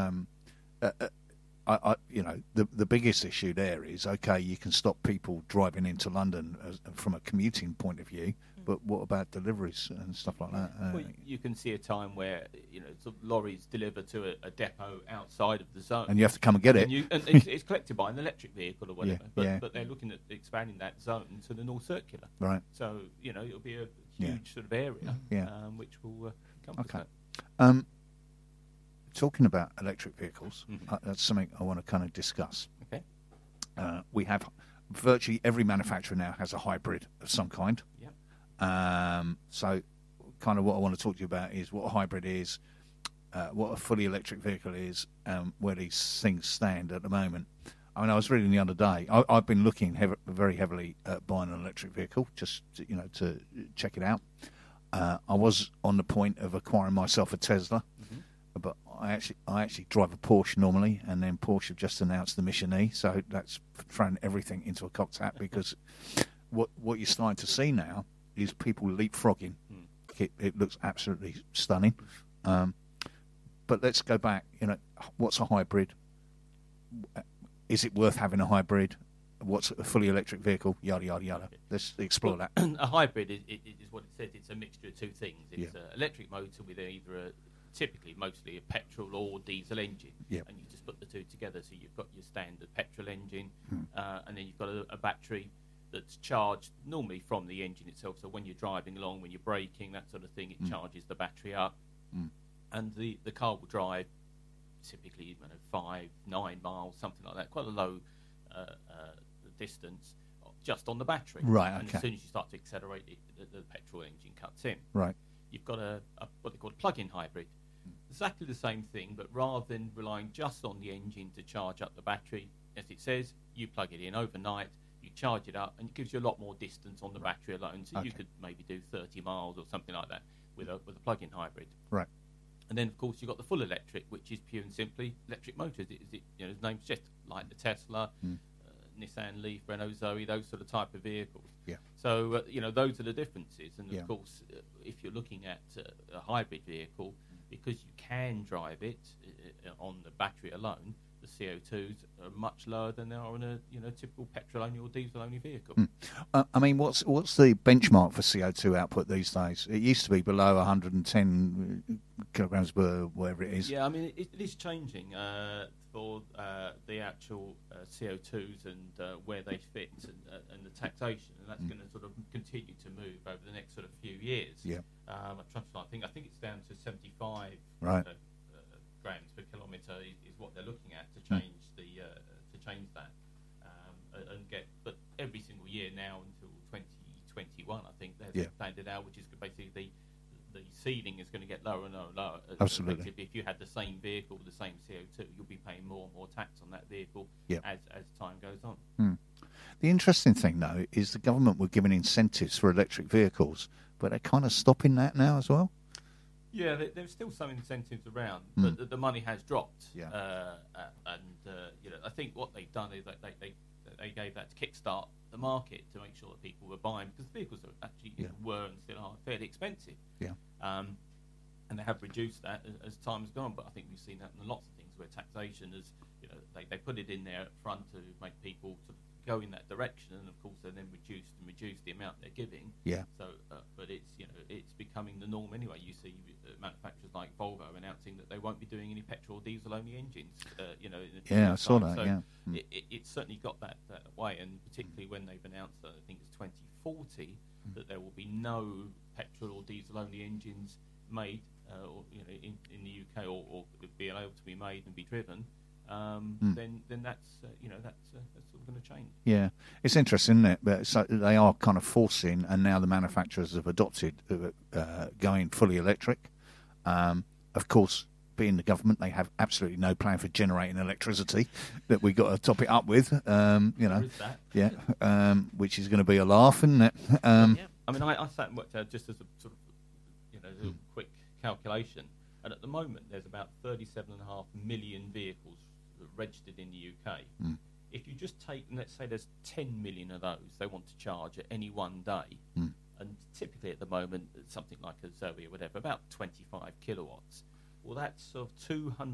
Speaker 4: the biggest issue there is, okay, you can stop people driving into London from a commuting point of view, but what about deliveries and stuff like that?
Speaker 6: Well, you can see a time where sort of lorries deliver to a depot outside of the zone,
Speaker 4: and you have to come and get it.
Speaker 6: and it's collected by an electric vehicle or whatever.
Speaker 4: Yeah,
Speaker 6: but they're looking at expanding that zone to the North Circular.
Speaker 4: Right.
Speaker 6: So it'll be a huge sort of area, which will encompass
Speaker 4: Okay.
Speaker 6: that.
Speaker 4: Talking about electric vehicles, that's something I want to kind of discuss.
Speaker 6: Okay.
Speaker 4: We have virtually every manufacturer now has a hybrid of some kind.
Speaker 6: Yeah.
Speaker 4: So kind of what I want to talk to you about is what a hybrid is, what a fully electric vehicle is, where these things stand at the moment. I mean, I was reading the other day. I've been looking very heavily at buying an electric vehicle, just to check it out. I was on the point of acquiring myself a Tesla, but I actually drive a Porsche normally, and then Porsche have just announced the Mission E, so that's thrown everything into a cocked hat because what you're starting to see now is people leapfrogging. It looks absolutely stunning. But let's go back. What's a hybrid? Is it worth having a hybrid? What's a fully electric vehicle? Yada, yada, yada. Let's explore that.
Speaker 6: A hybrid is what it says. It's a mixture of two things. It's an electric motor with either typically mostly a petrol or diesel engine, and you just put the two together. So you've got your standard petrol engine, and then you've got a battery that's charged normally from the engine itself. So when you're driving along, when you're braking, that sort of thing, it charges the battery up, and the car will drive typically 5-9 miles, something like that, quite a low distance just on the battery.
Speaker 4: Right.
Speaker 6: And
Speaker 4: Okay.
Speaker 6: as soon as you start to accelerate, the petrol engine cuts in.
Speaker 4: Right.
Speaker 6: You've got what they call a plug-in hybrid. Exactly the same thing, but rather than relying just on the engine to charge up the battery, as it says, you plug it in overnight, you charge it up, and it gives you a lot more distance on the battery alone. So you could maybe do 30 miles or something like that with a plug-in hybrid.
Speaker 4: Right.
Speaker 6: And then, of course, you've got the full electric, which is pure and simply electric motors. The name suggests, like the Tesla, Nissan Leaf, Renault Zoe, those sort of type of vehicles.
Speaker 4: Yeah.
Speaker 6: So, those are the differences. And,
Speaker 4: Yeah.
Speaker 6: of course, if you're looking at a hybrid vehicle, because you can drive it on the battery alone, the CO2s are much lower than they are in a typical petrol-only or diesel-only vehicle.
Speaker 4: I mean, what's the benchmark for CO2 output these days? It used to be below 110 kilograms per whatever it is.
Speaker 6: Yeah, I mean, it is changing for the actual CO2s and where they fit and the taxation, and that's going to sort of continue to move over the next sort of few years.
Speaker 4: Yeah.
Speaker 6: I think it's down to 75
Speaker 4: Right.
Speaker 6: grams per kilometre is what they're looking at to change that, but every single year now until 2021, I think they've planned it out, which is basically the ceiling is going to get lower and lower and lower.
Speaker 4: Absolutely.
Speaker 6: If you had the same vehicle with the same CO2, you'll be paying more and more tax on that vehicle as time goes on.
Speaker 4: The interesting thing, though, is the government were giving incentives for electric vehicles, but they're kind of stopping that now as well.
Speaker 6: Yeah, there's still some incentives around, but the money has dropped.
Speaker 4: Yeah.
Speaker 6: I think what they've done is they gave that to kickstart the market to make sure that people were buying, because the vehicles are actually were and still are fairly expensive.
Speaker 4: Yeah.
Speaker 6: And they have reduced that as time has gone, but I think we've seen that in lots of things where taxation is, they put it in there up front to make people sort of go in that direction, and of course they then reduce the amount they're giving.
Speaker 4: Yeah.
Speaker 6: So, but it's it's becoming the norm anyway. You see manufacturers like Volvo announcing that they won't be doing any petrol or diesel only engines. In the
Speaker 4: Yeah, I saw that.
Speaker 6: So
Speaker 4: Yeah.
Speaker 6: it's certainly got that way, and particularly when they've announced that I think it's 2040 that there will be no petrol or diesel only engines made, in the UK or be able to be made and be driven. Then that's sort of going to change.
Speaker 4: Yeah, it's interesting, isn't it? But so they are kind of forcing, and now the manufacturers have adopted going fully electric. Of course, being the government, they have absolutely no plan for generating electricity that we got to top it up with.
Speaker 6: There is that.
Speaker 4: Yeah, which is going to be a laugh, isn't it?
Speaker 6: I mean, I sat and worked out just as a sort of a quick calculation, and at the moment there's about 37.5 million vehicles registered in the UK. If you just take, let's say there's 10 million of those they want to charge at any one day, and typically at the moment it's something like a Zoe or whatever, about 25 kilowatts. Well, that's sort of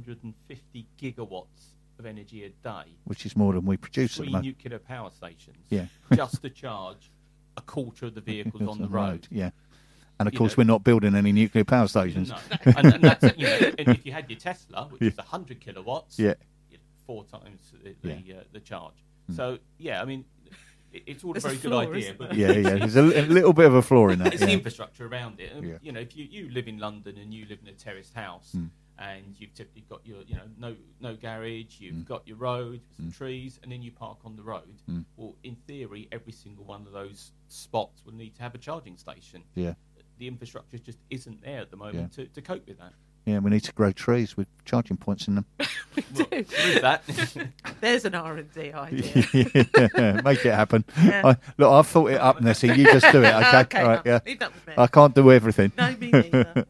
Speaker 6: 250 gigawatts of energy a day,
Speaker 4: which is more than we produce at the
Speaker 6: 3
Speaker 4: moment.
Speaker 6: nuclear power stations,
Speaker 4: Yeah.
Speaker 6: just to charge a quarter of the vehicles on the road.
Speaker 4: Yeah. And of course, we're not building any nuclear power stations.
Speaker 6: No, and that's and if you had your Tesla, which is 100 kilowatts, 4 times the charge. So I mean, it's all
Speaker 1: There's
Speaker 6: a very
Speaker 1: a
Speaker 6: good
Speaker 1: flaw,
Speaker 6: idea,
Speaker 1: isn't
Speaker 6: but
Speaker 4: There's a little bit of a flaw in that.
Speaker 6: it's the infrastructure around it. And,
Speaker 4: Yeah.
Speaker 6: if you live in London and you live in a terraced house, and you've typically got your no garage, you've got your road, some trees, and then you park on the road. Well, in theory, every single one of those spots will need to have a charging station.
Speaker 4: Yeah.
Speaker 6: The infrastructure just isn't there at the moment to cope with that.
Speaker 4: Yeah, we need to grow trees with charging points in them.
Speaker 6: Well, there is that.
Speaker 1: There's an R&D idea.
Speaker 4: Yeah, make it happen.
Speaker 1: Yeah.
Speaker 4: I've thought it up, Nessie. You just do it, okay?
Speaker 1: Okay,
Speaker 4: All right,
Speaker 1: no, leave that with me.
Speaker 4: I can't do everything.
Speaker 1: No, me neither.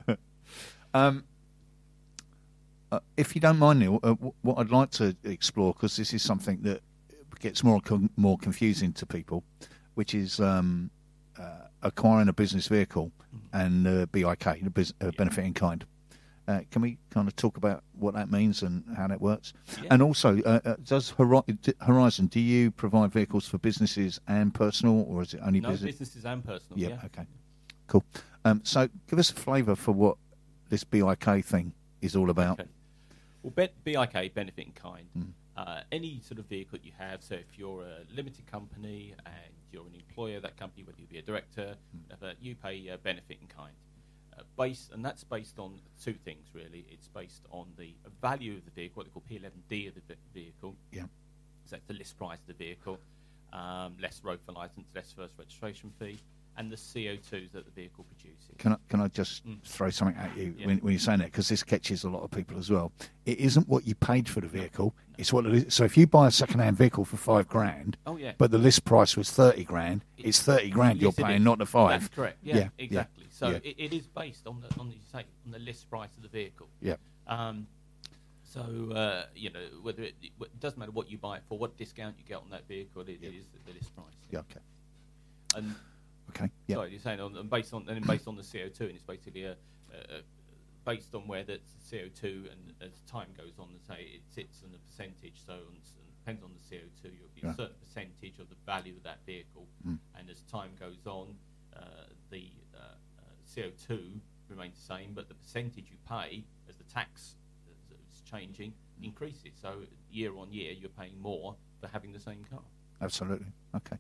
Speaker 4: If you don't mind, Neil, what I'd like to explore, because this is something that gets more confusing to people, which is acquiring a business vehicle and BIK, benefit in kind. Can we kind of talk about what that means and how that works?
Speaker 6: Yeah.
Speaker 4: And also, does Horizon, do you provide vehicles for businesses and personal, or is it only
Speaker 6: No,
Speaker 4: business?
Speaker 6: businesses and personal.
Speaker 4: Yeah,
Speaker 6: Yeah.
Speaker 4: okay. Cool. So give us a flavour for what this BIK thing is all about.
Speaker 6: Okay. Well, BIK, benefit in kind. Any sort of vehicle that you have, so if you're a limited company and you're an employer of that company, whether you be a director, whatever, you pay benefit in kind. And that's based on 2 things, really. It's based on the value of the vehicle, what they call P11D of the vehicle.
Speaker 4: Yeah.
Speaker 6: So that's the list price of the vehicle, less road for licence, less first registration fee, and the CO2s that the vehicle produces.
Speaker 4: Can I just throw something at you
Speaker 6: Yeah.
Speaker 4: when you're saying that, because this catches a lot of people as well. It isn't what you paid for the vehicle; it's what it is. So if you buy a second-hand vehicle for $5,000,
Speaker 6: Oh, yeah.
Speaker 4: but the list price was $30,000, it's $30,000 you're
Speaker 6: Yes, it
Speaker 4: paying,
Speaker 6: is.
Speaker 4: not the $5,000.
Speaker 6: That's correct.
Speaker 4: Yeah,
Speaker 6: Yeah, exactly. So
Speaker 4: yeah.
Speaker 6: it is based on the list price of the vehicle.
Speaker 4: Yeah.
Speaker 6: So, whether it doesn't matter what you buy it for, what discount you get on that vehicle, it is the list price.
Speaker 4: Yeah. Okay.
Speaker 6: And
Speaker 4: Okay. Yeah.
Speaker 6: sorry, you're saying based on the CO2, and it's basically based on where the CO2 and as time goes on, say it sits on a percentage. So depends on the CO2, you'll be a certain percentage of the value of that vehicle, and as time goes on, the CO2 remains the same, but the percentage you pay as the tax is changing increases. So year on year, you're paying more for having the same car.
Speaker 4: Absolutely. Okay.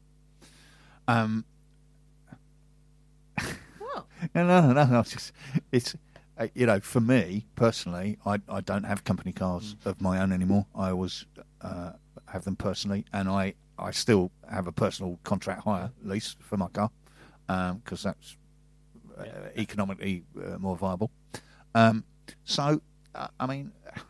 Speaker 1: What?
Speaker 4: No. It's for me personally, I don't have company cars of my own anymore. I always have them personally, and I still have a personal contract hire lease for my car because that's economically more viable. So, I mean,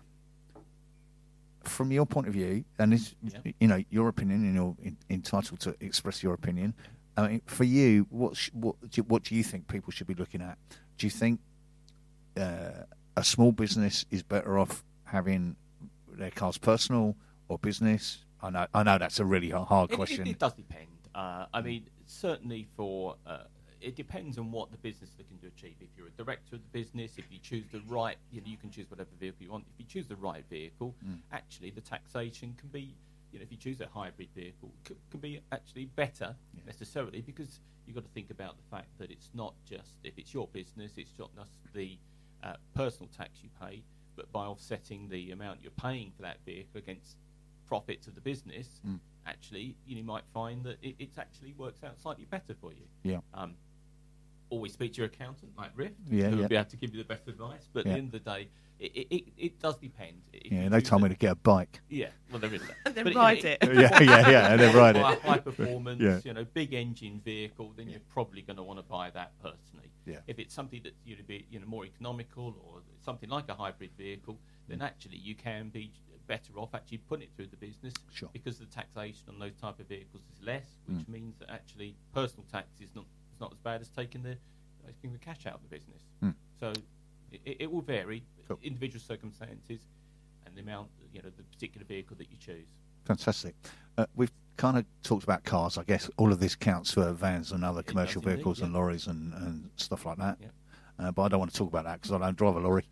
Speaker 4: from your point of view, and this, your opinion, and you're entitled to express your opinion. I mean, for you, what do you think people should be looking at? Do you think a small business is better off having their cars personal or business? I know that's a really hard question.
Speaker 6: It does depend. I mean, certainly for it depends on what the business is looking to achieve. If you're a director of the business, if you choose the right, you can choose whatever vehicle you want. If you choose the right vehicle, actually the taxation can be, if you choose a hybrid vehicle, can be actually better necessarily, because you've got to think about the fact that it's not just, if it's your business, it's not just the personal tax you pay, but by offsetting the amount you're paying for that vehicle against profits of the business, actually you might find that it actually works out slightly better for you.
Speaker 4: Yeah.
Speaker 6: Always speak to your accountant, like Riff,
Speaker 4: who
Speaker 6: will be able to give you the best advice. But at the end of the day, it does depend.
Speaker 4: They told me to get a bike.
Speaker 6: Yeah, well, there is that.
Speaker 1: And then ride it.
Speaker 4: Yeah, and then ride it.
Speaker 6: High performance, big engine vehicle, then you're probably going to want to buy that personally.
Speaker 4: Yeah.
Speaker 6: If it's something that's more economical, or something like a hybrid vehicle, then actually you can be better off actually putting it through the business, because the taxation on those type of vehicles is less, which means that actually personal tax is not as bad as taking the cash out of the business. So it will vary, individual circumstances, and the amount, the particular vehicle that you choose.
Speaker 4: Fantastic. We've kind of talked about cars. I guess all of this counts for vans and other commercial vehicles and lorries and stuff like that. Yeah. But I don't want to talk about that because I don't drive a lorry.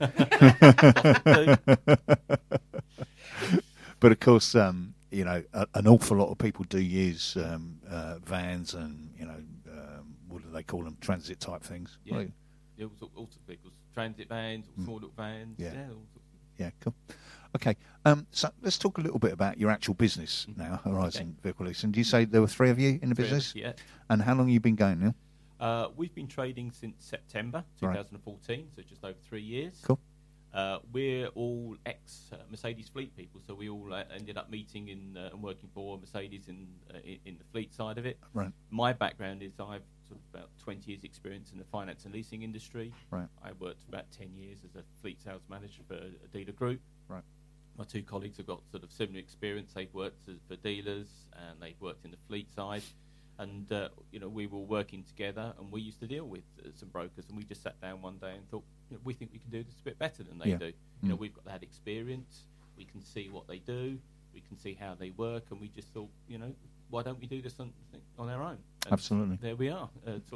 Speaker 4: But of course, an awful lot of people do use vans and what do they call them? Transit type things.
Speaker 6: Yeah. Right. Yeah, all sorts of vehicles, transit vans, small little vans. Yeah. All sorts of...
Speaker 4: Yeah. Cool. Okay. So let's talk a little bit about your actual business now, Horizon Vehicle Leasing. Do you say there were 3 of you in the business?
Speaker 6: Yeah.
Speaker 4: And how long have you been going now?
Speaker 6: We've been trading since September 2014, so just over 3 years.
Speaker 4: Cool.
Speaker 6: We're all ex-Mercedes fleet people, so we all ended up meeting and working for Mercedes in the fleet side of it.
Speaker 4: Right.
Speaker 6: My background is I've sort of about 20 years' experience in the finance and leasing industry.
Speaker 4: Right.
Speaker 6: I worked for about 10 years as a fleet sales manager for a dealer group.
Speaker 4: Right.
Speaker 6: My 2 colleagues have got sort of similar experience. They've worked for dealers and they've worked in the fleet side. And, we were working together, and we used to deal with some brokers, and we just sat down one day and thought, we think we can do this a bit better than they do. We've got that experience. We can see what they do. We can see how they work, and we just thought, why don't we do this on our own? And
Speaker 4: absolutely.
Speaker 6: There we are.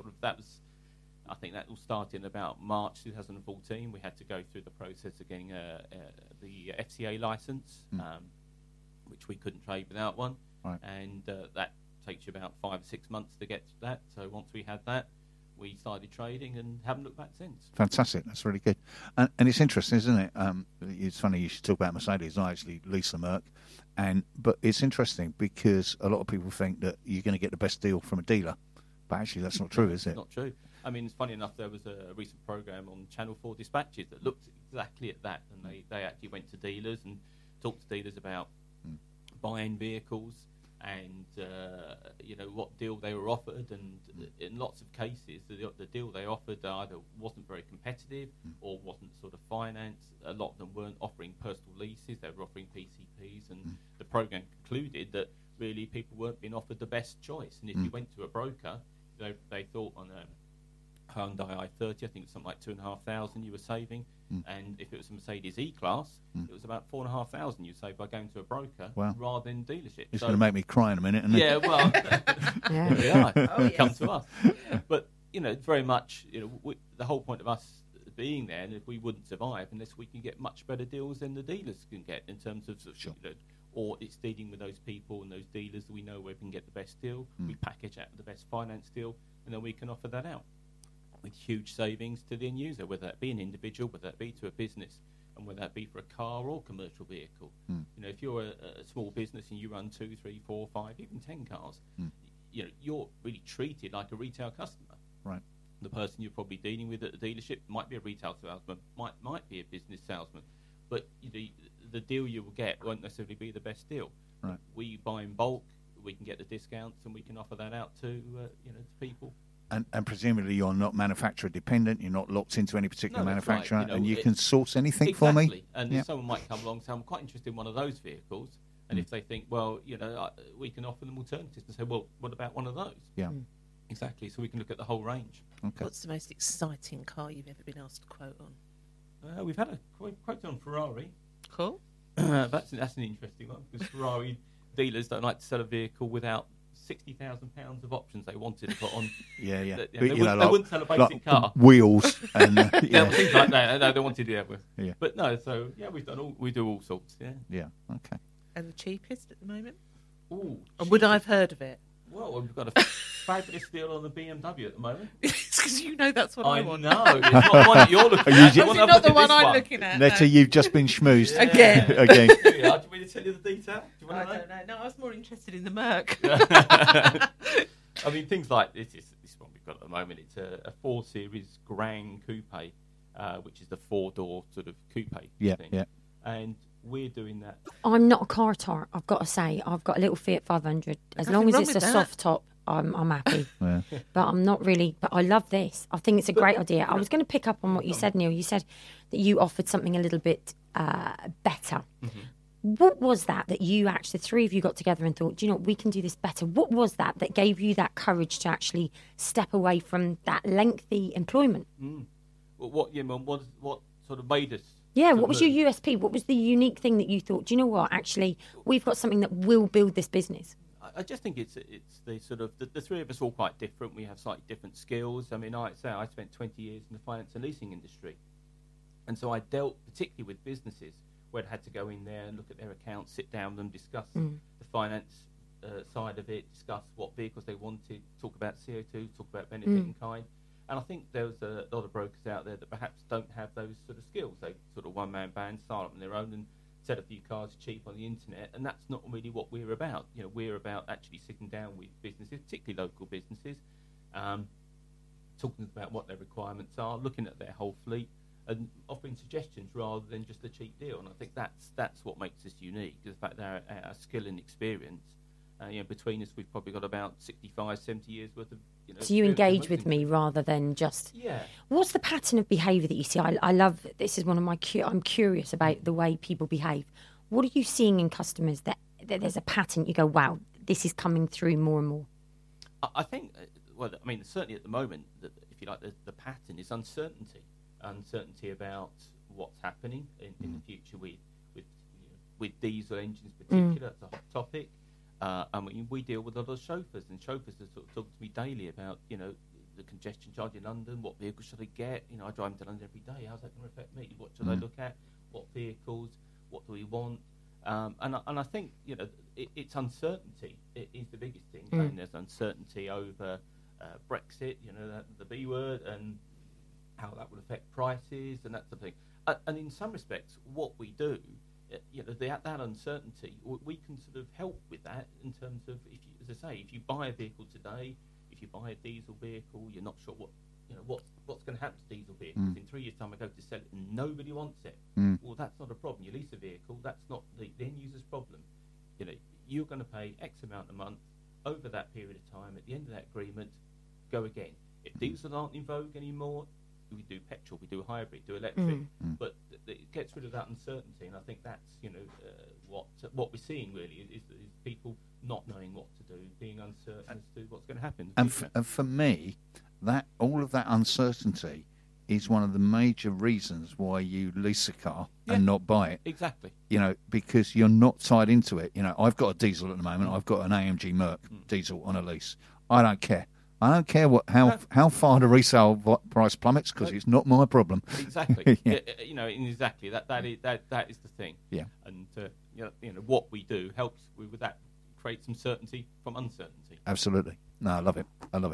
Speaker 6: I think that all started in about March 2014. We had to go through the process of getting the FCA license, which we couldn't trade without one.
Speaker 4: Right.
Speaker 6: And that takes you about 5 or 6 months to get to that. So once we had that, we started trading and haven't looked back since.
Speaker 4: Fantastic. That's really good. And it's interesting, isn't it? It's funny you should talk about Mercedes. I actually lease a Merc. But it's interesting because a lot of people think that you're going to get the best deal from a dealer. But actually that's not true, is it?
Speaker 6: It's not true. I mean, it's funny enough, there was a recent programme on Channel 4 Dispatches that looked exactly at that. And they actually went to dealers and talked to dealers about buying vehicles and what deal they were offered, and in lots of cases the deal they offered either wasn't very competitive or wasn't sort of financed. A lot of them weren't offering personal leases, they were offering PCPs, and the programme concluded that really people weren't being offered the best choice. And if you went to a broker, they thought on Hyundai i30, I think it was something like 2,500 you were saving. And if it was a Mercedes E-Class, it was about 4,500 you saved by going to a broker rather than dealership.
Speaker 4: It's going to make me cry in a minute, isn't it?
Speaker 6: Yeah, well,
Speaker 5: Yeah.
Speaker 6: there we are.
Speaker 5: Oh,
Speaker 6: Come
Speaker 5: yes.
Speaker 6: to us. But, it's very much, the whole point of us being there, and if we wouldn't survive unless we can get much better deals than the dealers can get in terms of, or it's dealing with those people and those dealers that we know where we can get the best deal. We package out the best finance deal, and then we can offer that out with huge savings to the end user, whether that be an individual, whether that be to a business, and whether that be for a car or commercial vehicle. If you're a small business and you run 2, 3, 4, 5, even 10 cars, you're really treated like a retail customer.
Speaker 4: Right.
Speaker 6: The person you're probably dealing with at the dealership might be a retail salesman, might be a business salesman, but the deal you will get won't necessarily be the best deal.
Speaker 4: Right.
Speaker 6: We buy in bulk, we can get the discounts, and we can offer that out to to people.
Speaker 4: And presumably you're not manufacturer dependent, you're not locked into any particular
Speaker 6: No, that's
Speaker 4: manufacturer,
Speaker 6: right.
Speaker 4: and you can source anything for
Speaker 6: Exactly.
Speaker 4: me.
Speaker 6: And
Speaker 4: Yeah.
Speaker 6: if someone might come along and say, I'm quite interested in one of those vehicles, and if they think, well, we can offer them alternatives and say, well, what about one of those?
Speaker 4: Yeah.
Speaker 6: Exactly. So we can look at the whole range.
Speaker 4: Okay.
Speaker 1: What's the most exciting car you've ever been asked to quote on?
Speaker 6: We've had a quote on Ferrari.
Speaker 1: Cool.
Speaker 6: That's an interesting one, because Ferrari dealers don't like to sell a vehicle without £60,000 of options they wanted to put on.
Speaker 4: Yeah.
Speaker 6: They wouldn't sell a basic car.
Speaker 4: Wheels and
Speaker 6: Yeah, things like that. No, they wanted to with.
Speaker 4: Yeah.
Speaker 6: But no, so we do all sorts. Yeah.
Speaker 4: Yeah. Okay.
Speaker 1: And the cheapest at the moment?
Speaker 6: Ooh,
Speaker 1: And would I have heard of it?
Speaker 6: well, we've got a fabulous deal on the BMW at the moment.
Speaker 1: It's because you know that's what I want.
Speaker 6: know. It's not the one that you're looking at.
Speaker 4: Is it
Speaker 6: I wanna
Speaker 1: It's not
Speaker 6: look
Speaker 1: the
Speaker 6: at
Speaker 1: one
Speaker 6: this
Speaker 1: I'm looking at.
Speaker 4: Netta,
Speaker 1: no.
Speaker 4: you've just been schmoozed.
Speaker 1: Again.
Speaker 4: Again.
Speaker 6: Do you want me to tell you the detail? Do you
Speaker 1: I
Speaker 6: want to
Speaker 1: don't know. No, I was more interested in the Merc.
Speaker 6: I mean, things like this one we've got at the moment. It's a 4 Series Grand Coupe, which is the 4-door sort of coupe
Speaker 4: Yeah.
Speaker 6: thing.
Speaker 4: Yeah.
Speaker 6: And we're doing that.
Speaker 5: I'm not a car tart, I've got to say. I've got a little Fiat 500. As
Speaker 1: Nothing
Speaker 5: long as
Speaker 1: wrong
Speaker 5: it's a
Speaker 1: with that.
Speaker 5: soft top, I'm happy.
Speaker 4: Yeah.
Speaker 5: But I'm not really. But I love this. I think it's a great idea. I was going to pick up on what you said, Neil. You said that you offered something a little bit better. What was that you actually, the three of you got together and thought, do you know what, we can do this better? What was that gave you that courage to actually step away from that lengthy employment?
Speaker 6: Well, what sort of made us?
Speaker 5: Yeah,
Speaker 6: sort
Speaker 5: what
Speaker 6: of
Speaker 5: was
Speaker 6: move?
Speaker 5: your USP? What was the unique thing that you thought, do you know what, actually, we've got something that will build this business?
Speaker 6: I just think it's the sort of the three of us are all quite different. We have slightly different skills. I mean, I spent 20 years in the finance and leasing industry, and so I dealt particularly with businesses where I'd had to go in there and look at their accounts, sit down with them, discuss the finance side of it, discuss what vehicles they wanted, talk about CO2, talk about benefit in kind. And I think there's a lot of brokers out there that perhaps don't have those sort of skills. They sort of one-man band, start up on their own and sell a few cars cheap on the internet, and that's not really what we're about. We're about actually sitting down with businesses, particularly local businesses, talking about what their requirements are, looking at their whole fleet, and offering suggestions rather than just a cheap deal. And I think that's what makes us unique, is the fact that our skill and experience. Between us, we've probably got about 65, 70 years worth of.
Speaker 5: So you
Speaker 6: experience in
Speaker 5: engage
Speaker 6: most
Speaker 5: with
Speaker 6: things.
Speaker 5: me rather than just.
Speaker 6: Yeah.
Speaker 5: What's the pattern of behaviour that you see? I love, this is one of my, I'm curious about the way people behave. What are you seeing in customers that there's a pattern you go, wow, this is coming through more and more?
Speaker 6: I think, certainly at the moment, if you like, the pattern is uncertainty. Uncertainty about what's happening in the future with diesel engines in particular. That's a hot topic. We deal with a lot of chauffeurs, and chauffeurs are sort of talking to me daily about, the congestion charge in London, what vehicles should I get? I drive into London every day. How's that going to affect me? What should I look at? What vehicles? What do we want? And I think, it's uncertainty. It is the biggest thing. And there's uncertainty over Brexit, the B word, and how that will affect prices and that sort of thing. And in some respects, what we do, that uncertainty, we can sort of help with that in terms of, if you buy a vehicle today, if you buy a diesel vehicle, you're not sure what's going to happen to diesel vehicles. In 3 years' time, I go to sell it and nobody wants it. Well, that's not a problem. You lease a vehicle, that's not the end user's problem. You're going to pay X amount a month over that period of time. At the end of that agreement, go again. If diesel aren't in vogue anymore, we do petrol, we do hybrid, do electric, but it gets rid of that uncertainty, and I think that's what we're seeing really is people not knowing what to do, being uncertain as to what's going to happen.
Speaker 4: And for me, that all of that uncertainty is one of the major reasons why you lease a car and not buy it.
Speaker 6: Exactly.
Speaker 4: Because you're not tied into it. I've got a diesel at the moment. I've got an AMG Merc diesel on a lease. I don't care. I don't care how far the resale price plummets, because it's not my problem.
Speaker 6: Exactly. Exactly. That is the thing.
Speaker 4: Yeah.
Speaker 6: And what we do helps with that, create some certainty from uncertainty.
Speaker 4: Absolutely. No, I love it.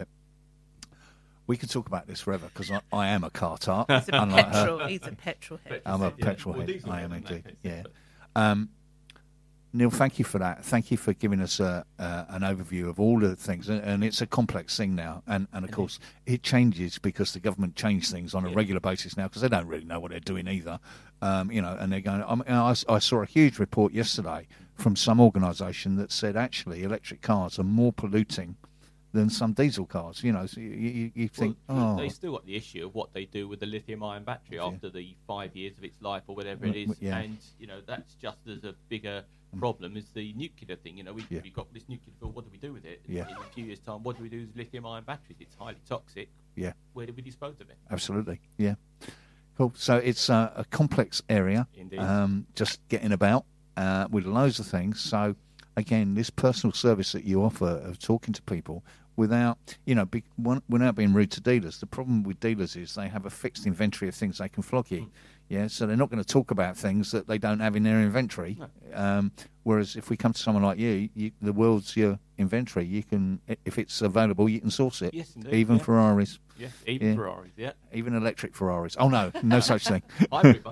Speaker 4: We could talk about this forever, because I am a car tart.
Speaker 1: He's a petrol head.
Speaker 4: I'm a petrol head. I am indeed. Yeah. Neil, thank you for that. Thank you for giving us an overview of all the things, and it's a complex thing now. And of course, it changes because the government change things on a regular basis now, because they don't really know what they're doing either. And they're going. I saw a huge report yesterday from some organisation that said actually electric cars are more polluting than some diesel cars. So you think,
Speaker 6: they still got the issue of what they do with the lithium-ion battery after the 5 years of its life or whatever it is, and that's just as a bigger problem is the nuclear thing. We've got this nuclear fuel. What do we do with it? In a few years' time, what do we do with lithium-ion batteries? It's highly toxic.
Speaker 4: Yeah.
Speaker 6: Where do we dispose of it?
Speaker 4: Absolutely. Yeah. Cool. So it's a complex area.
Speaker 6: Indeed.
Speaker 4: Just getting about with loads of things. So again, this personal service that you offer of talking to people without being rude to dealers. The problem with dealers is they have a fixed inventory of things they can flog you. Yeah, so they're not going to talk about things that they don't have in their inventory. No. Whereas if we come to someone like you, the world's your inventory. You can, if it's available, you can source it.
Speaker 6: Yes, indeed.
Speaker 4: Even Ferraris.
Speaker 6: Yeah, even Ferraris. Yeah.
Speaker 4: Even electric Ferraris. Oh no such thing.
Speaker 6: Hybrid,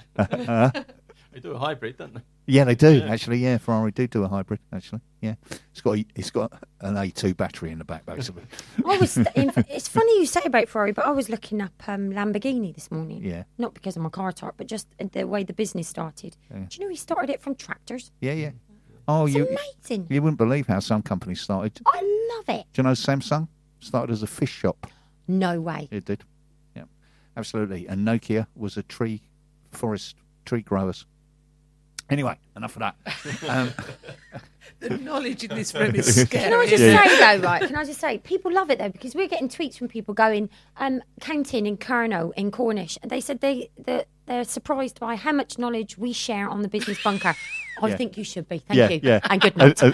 Speaker 6: they do a hybrid, don't they?
Speaker 4: Yeah, they do actually. Yeah, Ferrari do a hybrid actually. Yeah, it's got an A2 battery in the back basically.
Speaker 5: It's funny you say about Ferrari, but I was looking up Lamborghini this morning.
Speaker 4: Yeah,
Speaker 5: not because I'm a car tart, but just the way the business started. Yeah. Do you know he started it from tractors?
Speaker 4: Yeah. Oh,
Speaker 5: it's amazing.
Speaker 4: You wouldn't believe how some companies started.
Speaker 5: I love it.
Speaker 4: Do you know Samsung started as a fish shop?
Speaker 5: No way.
Speaker 4: It did. Yeah, absolutely. And Nokia was a forest tree growers. Anyway, enough of that.
Speaker 1: The knowledge in this room is scary.
Speaker 5: Can I just say, though, right? Can I just say, people love it, though, because we're getting tweets from people going, counting in Carno, in Cornish, and they said they're surprised by how much knowledge we share on the Business Bunker. I think you should be. Thank you.
Speaker 4: Yeah.
Speaker 5: And good night.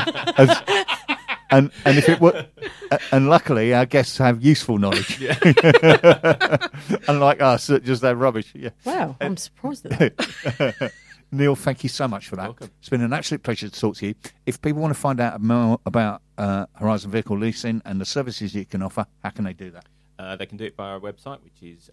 Speaker 4: And if it were, and luckily our guests have useful knowledge, unlike us that just have rubbish. Yeah.
Speaker 5: Wow, I'm surprised at that.
Speaker 4: Neil, thank you so much for that.
Speaker 6: Welcome.
Speaker 4: It's been an absolute pleasure to talk to you. If people want to find out more about Horizon Vehicle Leasing and the services you can offer, how can they do that?
Speaker 6: They can do it via our website, which is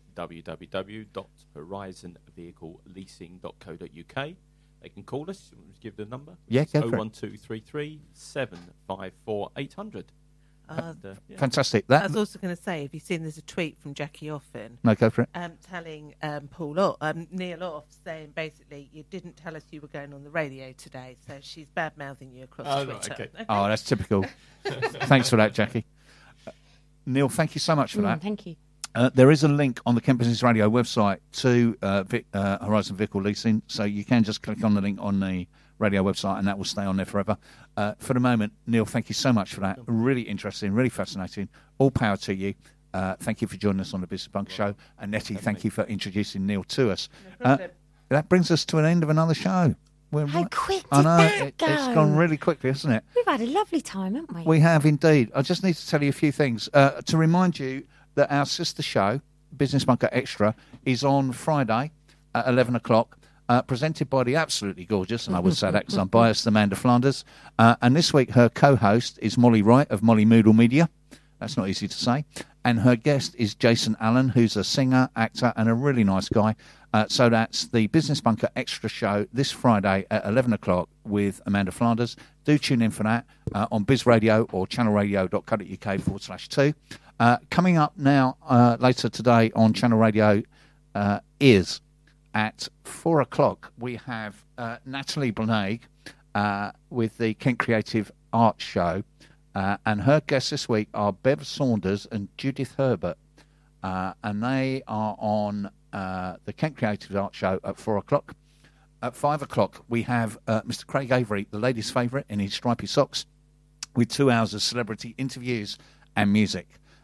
Speaker 6: www.horizonvehicleleasing.co.uk. They can call us. You want to give the number?
Speaker 4: Yeah, go for it.
Speaker 6: 01233 754 800.
Speaker 4: Fantastic.
Speaker 1: I was also going to say, have you seen there's a tweet from Jackie Offen?
Speaker 4: No, go for it.
Speaker 1: Telling Neil Off, saying basically you didn't tell us you were going on the radio today, so she's bad mouthing you across Twitter.
Speaker 6: Right, okay.
Speaker 4: Oh, that's typical. Thanks for that, Jackie. Neil, thank you so much for that.
Speaker 5: Thank you.
Speaker 4: There is a link on the Kent Business Radio website to Horizon Vehicle Leasing, so you can just click on the link on the radio website and that will stay on there forever. For the moment, Neil, thank you so much for that. Really interesting, really fascinating. All power to you. Thank you for joining us on the Business Bunker Show. And Nettie, thank you for introducing Neil to us. That brings us to an end of another show.
Speaker 5: How quick did that go?
Speaker 4: It's gone really quickly, hasn't it?
Speaker 5: We've had a lovely time, haven't we?
Speaker 4: We have indeed. I just need to tell you a few things. To remind you that our sister show, Business Bunker Extra, is on Friday at 11 o'clock, presented by the absolutely gorgeous, and I would say that because I'm biased, Amanda Flanders. And this week her co-host is Molly Wright of Molly Moodle Media. That's not easy to say. And her guest is Jason Allen, who's a singer, actor, and a really nice guy. So that's the Business Bunker Extra show this Friday at 11 o'clock with Amanda Flanders. Do tune in for that on Biz Radio or channelradio.co.uk/2. Coming up now later today on Channel Radio is at 4 o'clock. We have Natalie Blanag with the Kent Creative Arts Show. And her guests this week are Bev Saunders and Judith Herbert. And they are on the Kent Creative Arts Show at 4 o'clock. At 5 o'clock, we have Mr. Craig Avery, the ladies' favourite, in his stripy socks, with 2 hours of celebrity interviews and music.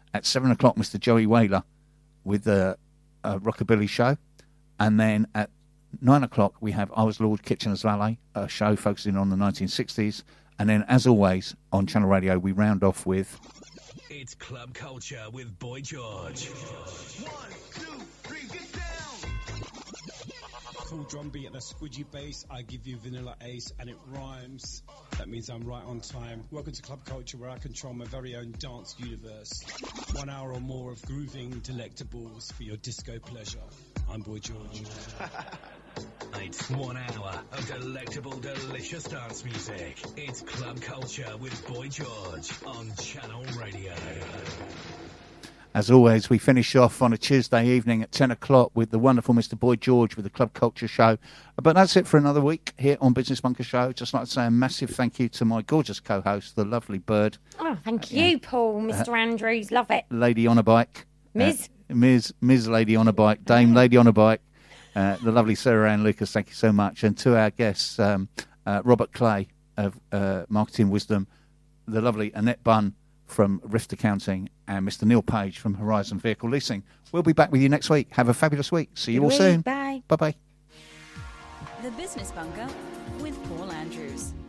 Speaker 4: At 7 o'clock, Mr. Joey Whaler with the Rockabilly Show. And then at 9 o'clock, we have I Was Lord Kitchener's Valet, a show focusing on the 1960s. And then, as always, on Channel Radio, we round off with...
Speaker 7: It's Club Culture with Boy George. 1, 2, 3, get down!
Speaker 8: Cool drum beat and a squidgy bass. I give you Vanilla Ace and it rhymes. That means I'm right on time. Welcome to Club Culture, where I control my very own dance universe. 1 hour or more of grooving delectables for your disco pleasure. I'm Boy George.
Speaker 7: It's 1 hour of delectable, delicious dance music. It's Club Culture with Boy George on Channel Radio.
Speaker 4: As always, we finish off on a Tuesday evening at 10 o'clock with the wonderful Mr. Boy George with the Club Culture Show. But that's it for another week here on Business Bunker Show. Just like to say a massive thank you to my gorgeous co-host, the lovely Bird.
Speaker 5: Oh, thank you, Paul, Mr. Andrews. Love it.
Speaker 4: Lady on a bike.
Speaker 5: Ms.
Speaker 4: Ms. Lady on a bike. Dame Lady on a bike. The lovely Sarah Ann Lucas, thank you so much. And to our guests, Robert Clay of Marketing Wisdom, the lovely Annette Bunn from Rift Accounting, and Mr. Neil Page from Horizon Vehicle Leasing. We'll be back with you next week. Have a fabulous week. See you all soon.
Speaker 5: Bye.
Speaker 4: Bye-bye.
Speaker 3: The Business Bunker with Paul Andrews.